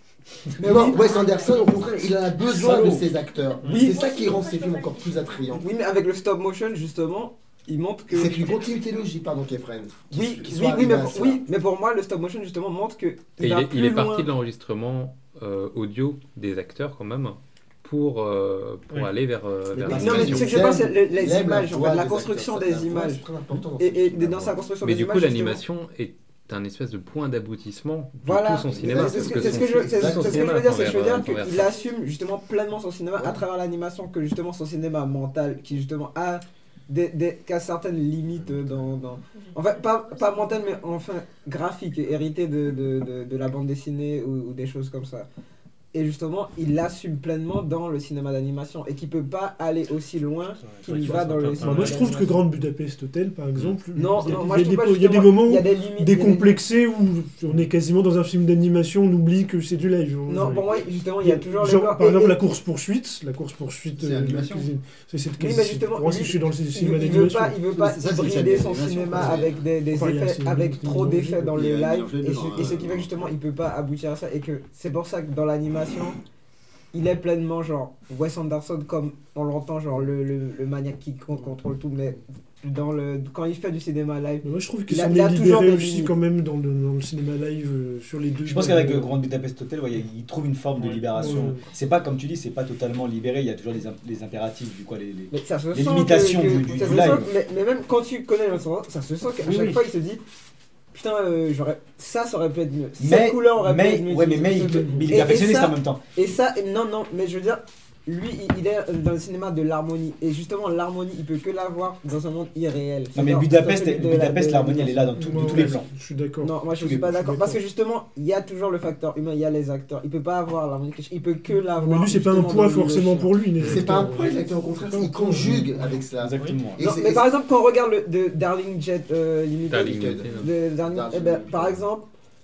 Mais non, oui. Wes Anderson au contraire, il en a besoin Salaud. de ses acteurs. Oui. C'est ça qui rend ses films encore plus attrayants. Oui, mais avec le stop motion justement, il montre que. C'est une continuité logique, pardon, Kefren. qui- Oui, qui oui, soit oui, arrivé mais à pour, ça. oui, mais pour moi, le stop motion justement montre que. Et il va est, plus il est loin. parti de l'enregistrement euh, audio des acteurs quand même pour, euh, pour Oui. aller vers, euh, vers Mais Non, mais l'animation. ce que je pense, c'est les, les Il aime images, en voix fait, la des construction acteurs, ça, des la voix, images. c'est très important dans Et, ce et film, la dans sa voix. construction Mais des du images. coup, justement- l'animation est un espèce de point d'aboutissement de Voilà, tout son cinéma. c'est ce que, parce c'est ce son que je, fi- c'est- tout c'est son ce que je cinéma veux dire, c'est que je veux tend dire vers- tend vers qu'il ça. assume justement pleinement son cinéma à travers l'animation, que justement son cinéma mental, qui justement a des, des, qu'à certaines limites dans, dans... Enfin, pas, pas mental, mais enfin graphique, hérité de, de, de, de la bande dessinée ou, ou des choses comme ça. et justement il l'assume pleinement dans le cinéma d'animation et qu'il peut pas aller aussi loin qu'il Ouais, va dans le ouais, cinéma Moi, je trouve que d'animation. Grand Budapest Hotel, par exemple, Non, il y a, non, il moi y a je des, trouve pas il y a des justement, moments il y a des limites. il y a des décomplexés où on est quasiment dans un film d'animation, on oublie que c'est du live. limites. Non, pour moi justement il y a toujours Genre, le par et- exemple, et- la course-poursuite, la course-poursuite, C'est euh, animation. c'est cette Oui, quasi- mais justement, pour moi, lui, je suis dans le il, cinéma il veut d'animation. pas, il veut pas Ça, c'est une hybrider scène son d'animation, cinéma parce que- avec des, des Enfin, il y a- effets, c'est- avec c'est trop une d'effets logique. dans Il y le a un live, mélange des et, deux, ce, hein, et ce qui fait euh, que justement il peut pas aboutir à ça, et que c'est pour ça que dans l'animation, il est pleinement genre Wes Anderson comme on l'entend, genre le, le, le maniaque qui con- contrôle tout, mais dans le, quand il fait du cinéma live, Mais moi, je trouve qu'il Il a- s'en il a est toujours libéré des aussi limites. quand même dans le, dans le cinéma live euh, sur les deux. Je pense qu'avec euh, Grand Budapest Hotel, ouais, il trouve une forme de Ouais. libération. Ouais. C'est pas, comme tu dis, c'est pas totalement libéré, il y a toujours des, imp- des impératifs, du quoi, les, les- mais ça se Les sent limitations que, que- du- du- ça du se live. sent que- mais, mais même quand tu connais le son, ça se sent qu'à Oui, chaque oui. fois il se dit putain, euh, j'aurais, ça, ça aurait pu être mieux. Mais, Cette couleur aurait pu mais, être mieux. ouais, mais, mais, utilisée. il, peut- mais il Et- est et perfectionniste ça- en même temps. Et ça, non, non, mais je veux dire, lui, il- il est dans le cinéma de l'harmonie. Et justement, l'harmonie, il peut que l'avoir dans un monde irréel. Non, mais C'est-à-dire, Budapest, dans celui de la- Budapest de l'harmonie, elle est là dans, tout- Non, dans tous les ouais, plans. Je suis d'accord. Non, moi je Tous suis les- pas je suis d'accord. Parce que d'accord. justement, il y a toujours le facteur humain, il y a les acteurs. Il peut pas avoir l'harmonie. Il peut que l'avoir. Mais lui, c'est pas un justement, poids dans le forcément chien. pour lui. les C'est pas un acteurs. point exactement, au contraire, C'est pas un il point. conjugue avec cela. Exactement. Et Non, c'est- mais et par c'est- exemple, quand on regarde le de Darling Jet euh, Limited, Darling Limited. Limited, hein. de Darling- Darling eh ben, Limited. par exemple,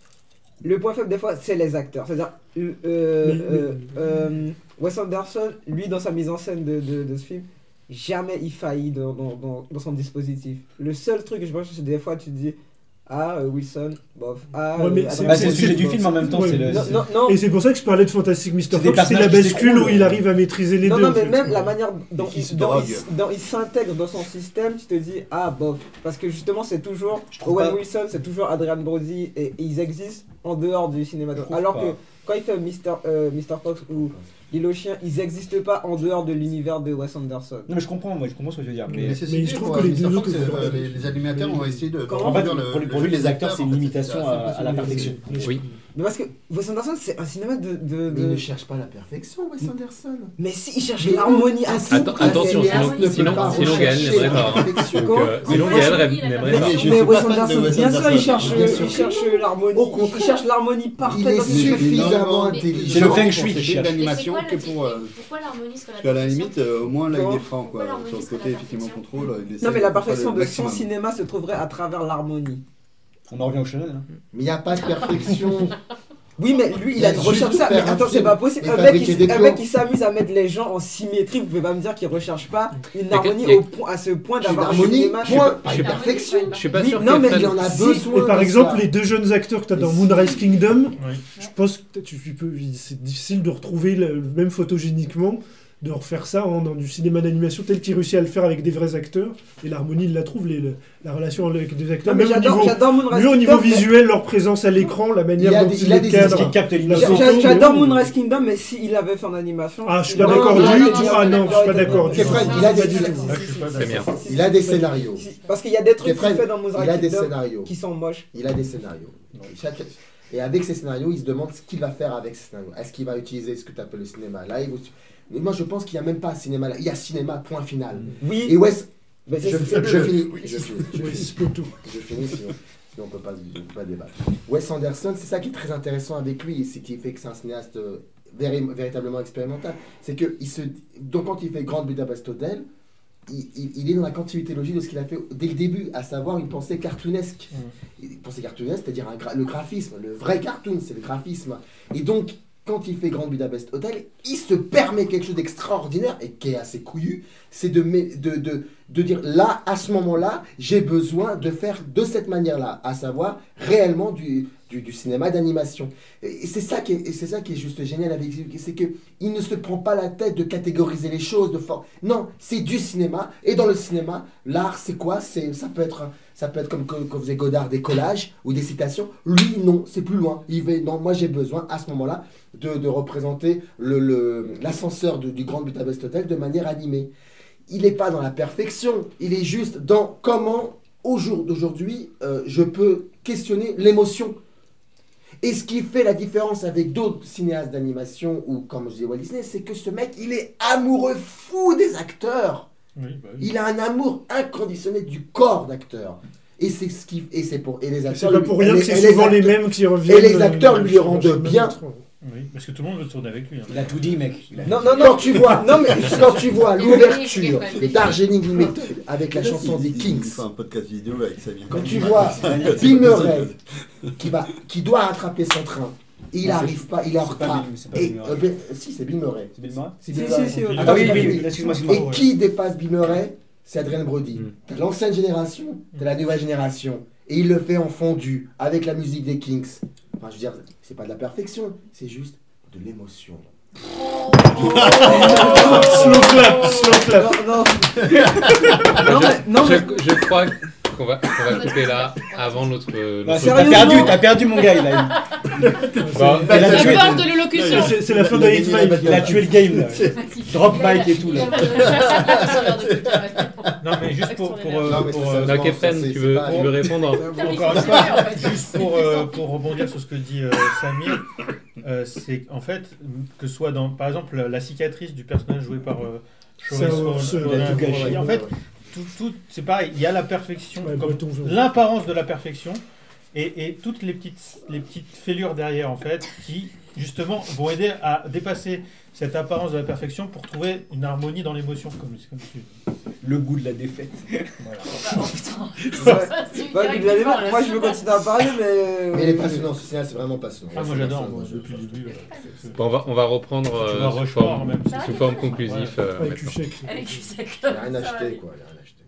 le point faible des fois, c'est les acteurs. C'est-à-dire, euh, Mais- euh, mais- euh, Wes Anderson, lui, dans sa mise en scène de, de, de ce film, jamais il faillit dans, dans, dans, dans son dispositif. Le seul truc que je pense, c'est que des fois, tu te dis, ah, euh, Wilson, bof. Ah, Ouais, mais euh, c'est- Adam Bah, c'est le Sandler, sujet du bof. film en même temps. Ouais. c'est le- Non, c'est- non, non. Et c'est pour ça que je parlais de Fantastic Mister C'est des Fox, c'est la personnages qui bascule où s'écroulent. il arrive à maîtriser les Non, deux. non, en mais fait. même la manière dont, Qui il, se dont, drogue. il, dont il s'intègre dans son système, tu te dis, ah, bof. Parce que justement, c'est toujours Je trouve Owen pas- Wilson, c'est toujours Adrian Brody, et, et ils existent en dehors du cinéma. Je trouve Alors pas. que quand il fait Mister euh, Mister Fox ou L'île aux chiens, ils n'existent pas en dehors de l'univers de Wes Anderson. Non, mais je comprends, moi, je comprends ce que tu veux dire. Mais, Mais, c'est mais mais je trouve pour, que les Mister deux Fox, autres, c'est, c'est euh, vrai. les, les animateurs ont essayé de. Comment en fait, reproduire le- pour, le pour jeu lui, les des acteurs, c'est une en fait, limitation c'est à, assez à la possible. perfection. Oui. Mais parce que Wes Anderson, c'est un cinéma de. de, Mais de- il ne cherche pas la perfection, Wes Anderson. Mais si, il cherche Mais l'harmonie à tout Attends, prix. attention, C'est- sinon, ne peut sinon, pas sinon Gaël rechercher n'aimerait la pas. hein. perfection. Quoi Donc, euh, sinon En fait, Gaël je rêve- dis, la n'aimerait Mais pas. je Mais suis Wes pas fan de Anderson, Wes bien sûr, il Anderson. cherche, Bien sûr il que cherche l'harmonie. Au Il contraire. cherche l'harmonie Il parfaite est dans ses films. suffisamment Mais- intelligent. C'est le feng pour shui ces qui films cherche. d'animation Mais c'est que quoi le pour. euh, type- Pourquoi l'harmonie serait la Parce qu'à la perfection limite, euh, au moins là, il est franc, Pourquoi quoi. l'harmonie Sur le serait côté, la effectivement, perfection contrôle. il essaie Non, mais la de faire perfection le de son maximum. cinéma se trouverait à travers l'harmonie. On en revient au shonen. Hein. Mais il n'y a pas de perfection. Oui, mais lui, il Il a a une juste recherche ça. Mais faire un attends, c'est film pas possible. et Un mec, fabriquer qui, des un mec plans. qui s'amuse à mettre les gens en symétrie, vous pouvez pas me dire qu'il recherche pas une harmonie y a- au point, à ce point Une d'avoir un harmonie, cinéma. point. je Pas suis une pas- perfection. Je suis pas Oui, sûr non, qu'il mais fasse- Il y en a Si, besoin. Et par de exemple, ça. les deux jeunes acteurs que tu as dans Mais Moonrise Kingdom, Oui. je pense que tu tu peux, c'est difficile de retrouver le, le même photogéniquement, de refaire ça en, dans du cinéma d'animation tel qu'il réussit à le faire avec des vrais acteurs. Et l'harmonie, il la trouve, les, le- la relation avec des acteurs. Non, mais même au j'adore, niveau, j'adore Moonrise lui, au niveau Kingdom, mais- visuel, leur présence à l'écran, la manière Il a dont des- ils il a les des cadrent. Qui capte La l'image. photo, J'a- J'adore mais- Moonrise Kingdom, mais s'il avait fait en animation. Ah, je suis il pas aurait- d'accord il aurait du été tout. mieux. Ah non, je suis pas Il aurait été d'accord mieux. du tout. Kefren, il a des- Si, si, Ah, si, je suis si, pas si, d'accord. si, si, Il a des si, scénarios. si, Parce qu'il y a des trucs Kefren, qu'il fait dans Moonrise il a des Kingdom scénarios. qui sont moches. Il a des scénarios. Chaque- Et avec ces scénarios, il se demande ce qu'il va faire avec ces scénarios. Est-ce qu'il va utiliser ce que tu appelles le cinéma live ou... Mais moi, je pense qu'il n'y a même pas cinéma live. Il y a cinéma, point final. Oui, Et Wes, mais je, c'est- c'est- je finis. Je finis. Je Oui, finis. c'est pas tout. Je finis, sinon, sinon on peut pas, on peut pas débattre. Wes Anderson, c'est ça qui est très intéressant avec lui, et c'est qui fait que c'est un cinéaste euh, véri- véritablement expérimental. C'est que il se, donc quand il fait Grand Budapest Hotel, il, il- il est dans la continuité logique de ce qu'il a fait dès le début, à savoir une pensée cartoonesque. Une pensée cartoonesque, c'est-à-dire un gra- le graphisme, le vrai cartoon, c'est le graphisme. Et donc, quand il fait Grand Budapest Hotel, il se permet quelque chose d'extraordinaire et qui est assez couillu, c'est de, mé- de, de, de dire là, à ce moment-là, j'ai besoin de faire de cette manière-là, à savoir réellement du, du, du cinéma d'animation. Et et c'est ça qui est, et c'est ça qui est juste génial avec lui, c'est que il ne se prend pas la tête de catégoriser les choses, de for... non, c'est du cinéma. Et dans le cinéma, l'art, c'est quoi? C'est, ça peut être, ça peut être comme quand quand faisait Godard, des collages ou des citations. Lui, non, c'est plus loin. Il va, non, moi j'ai besoin à ce moment-là de, de représenter le, le, l'ascenseur de- du Grand Budapest Hotel de manière animée. Il n'est pas dans la perfection, il est juste dans comment, au jour d'aujourd'hui, euh, je peux questionner l'émotion. Et ce qui fait la différence avec d'autres cinéastes d'animation, ou comme je disais Walt Disney, c'est que ce mec, il est amoureux fou des acteurs. Oui, bah oui. Il a un amour inconditionnel du corps d'acteur. Et c'est ce qui et c'est pour et les C'est acteurs pas lui- pour rien et que c'est et les souvent les acteurs- mêmes qui reviennent. et les euh, acteurs lui sur- rendent sur le même bien. train. Oui, parce que tout le monde veut tourner avec lui. Hein. Il a tout dit, mec. Il a- Non, non, non. Quand tu vois, non, mais quand tu vois l'ouverture de Darjeeling Limited avec la chanson des Il Kings, fait un podcast vidéo avec Samir. quand tu vois Bill Murray qui, va, qui doit rattraper son train, et il Non, n'arrive pas, il est en c'est pas retard. Bill- c'est pas Et, Bill Murray. euh, Ben- si, c'est Bill Murray. C'est Bill Murray C'est Si, Bill si, Murray. si, Attends, oui. Ah oui, j'ai pas oui, fini. oui, excuse-moi, Et excuse-moi. qui dépasse Bill Murray? C'est Adrien Brody. Mm. T'as l'ancienne génération, t'as la nouvelle génération. Et il le fait en fondu, avec la musique des Kings. Enfin, je veux dire, c'est pas de la perfection, c'est juste de l'émotion. Slow clap, slow clap. Non, non. non, mais, non, mais. Je, je crois qu'on va, qu'on va couper là avant notre. Bah, notre- t'as perdu, t'as perdu mon gars, il a Bon, il a La tué, force de l'élocution. C'est c'est la fin de Hit Mike. il a tué le game là. Drop mic et tout là. Non, mais juste pour. pour, euh, Non, mais pour, c'est euh, ça. Donc, Efren, c'est- tu c'est veux, pas- tu veux répondre Encore une fois, juste pour, euh, pour rebondir sur ce que dit euh, Samir, euh, c'est en fait que ce soit dans, par exemple, la, la cicatrice du personnage joué par euh, Ça, Shores euh, Ro- ça, Ronan il a tout Ronan. gâché. En fait, tout, tout, c'est pareil, il y a la perfection, Ouais, comme Breton Vaux. l'apparence de la perfection, et, et toutes les petites, les petites fêlures derrière, en fait, qui justement vont aider à dépasser cette apparence de la perfection pour trouver une harmonie dans l'émotion, comme, comme tu Le goût de la défaite. voilà. Oh putain. Ouais. Ça, c'est Ouais, direct vous allez du voir, vent, là, moi je c'est veux bon. continuer à parler, mais. Mais il est passionnant, ce cinéma, c'est vraiment passionnant. Ah, moi C'est j'adore, passionnant, moi, je- depuis le début. je- ouais. Bon, on, va, on va reprendre Tu euh, vois sous Rochefort, forme, même. Ça va, sous les forme gars conclusif. Ouais. euh, Avec maintenant. Cuchec. Avec Cusack. Il n'y a rien Ça va acheté, aller. quoi. Il y a rien acheté.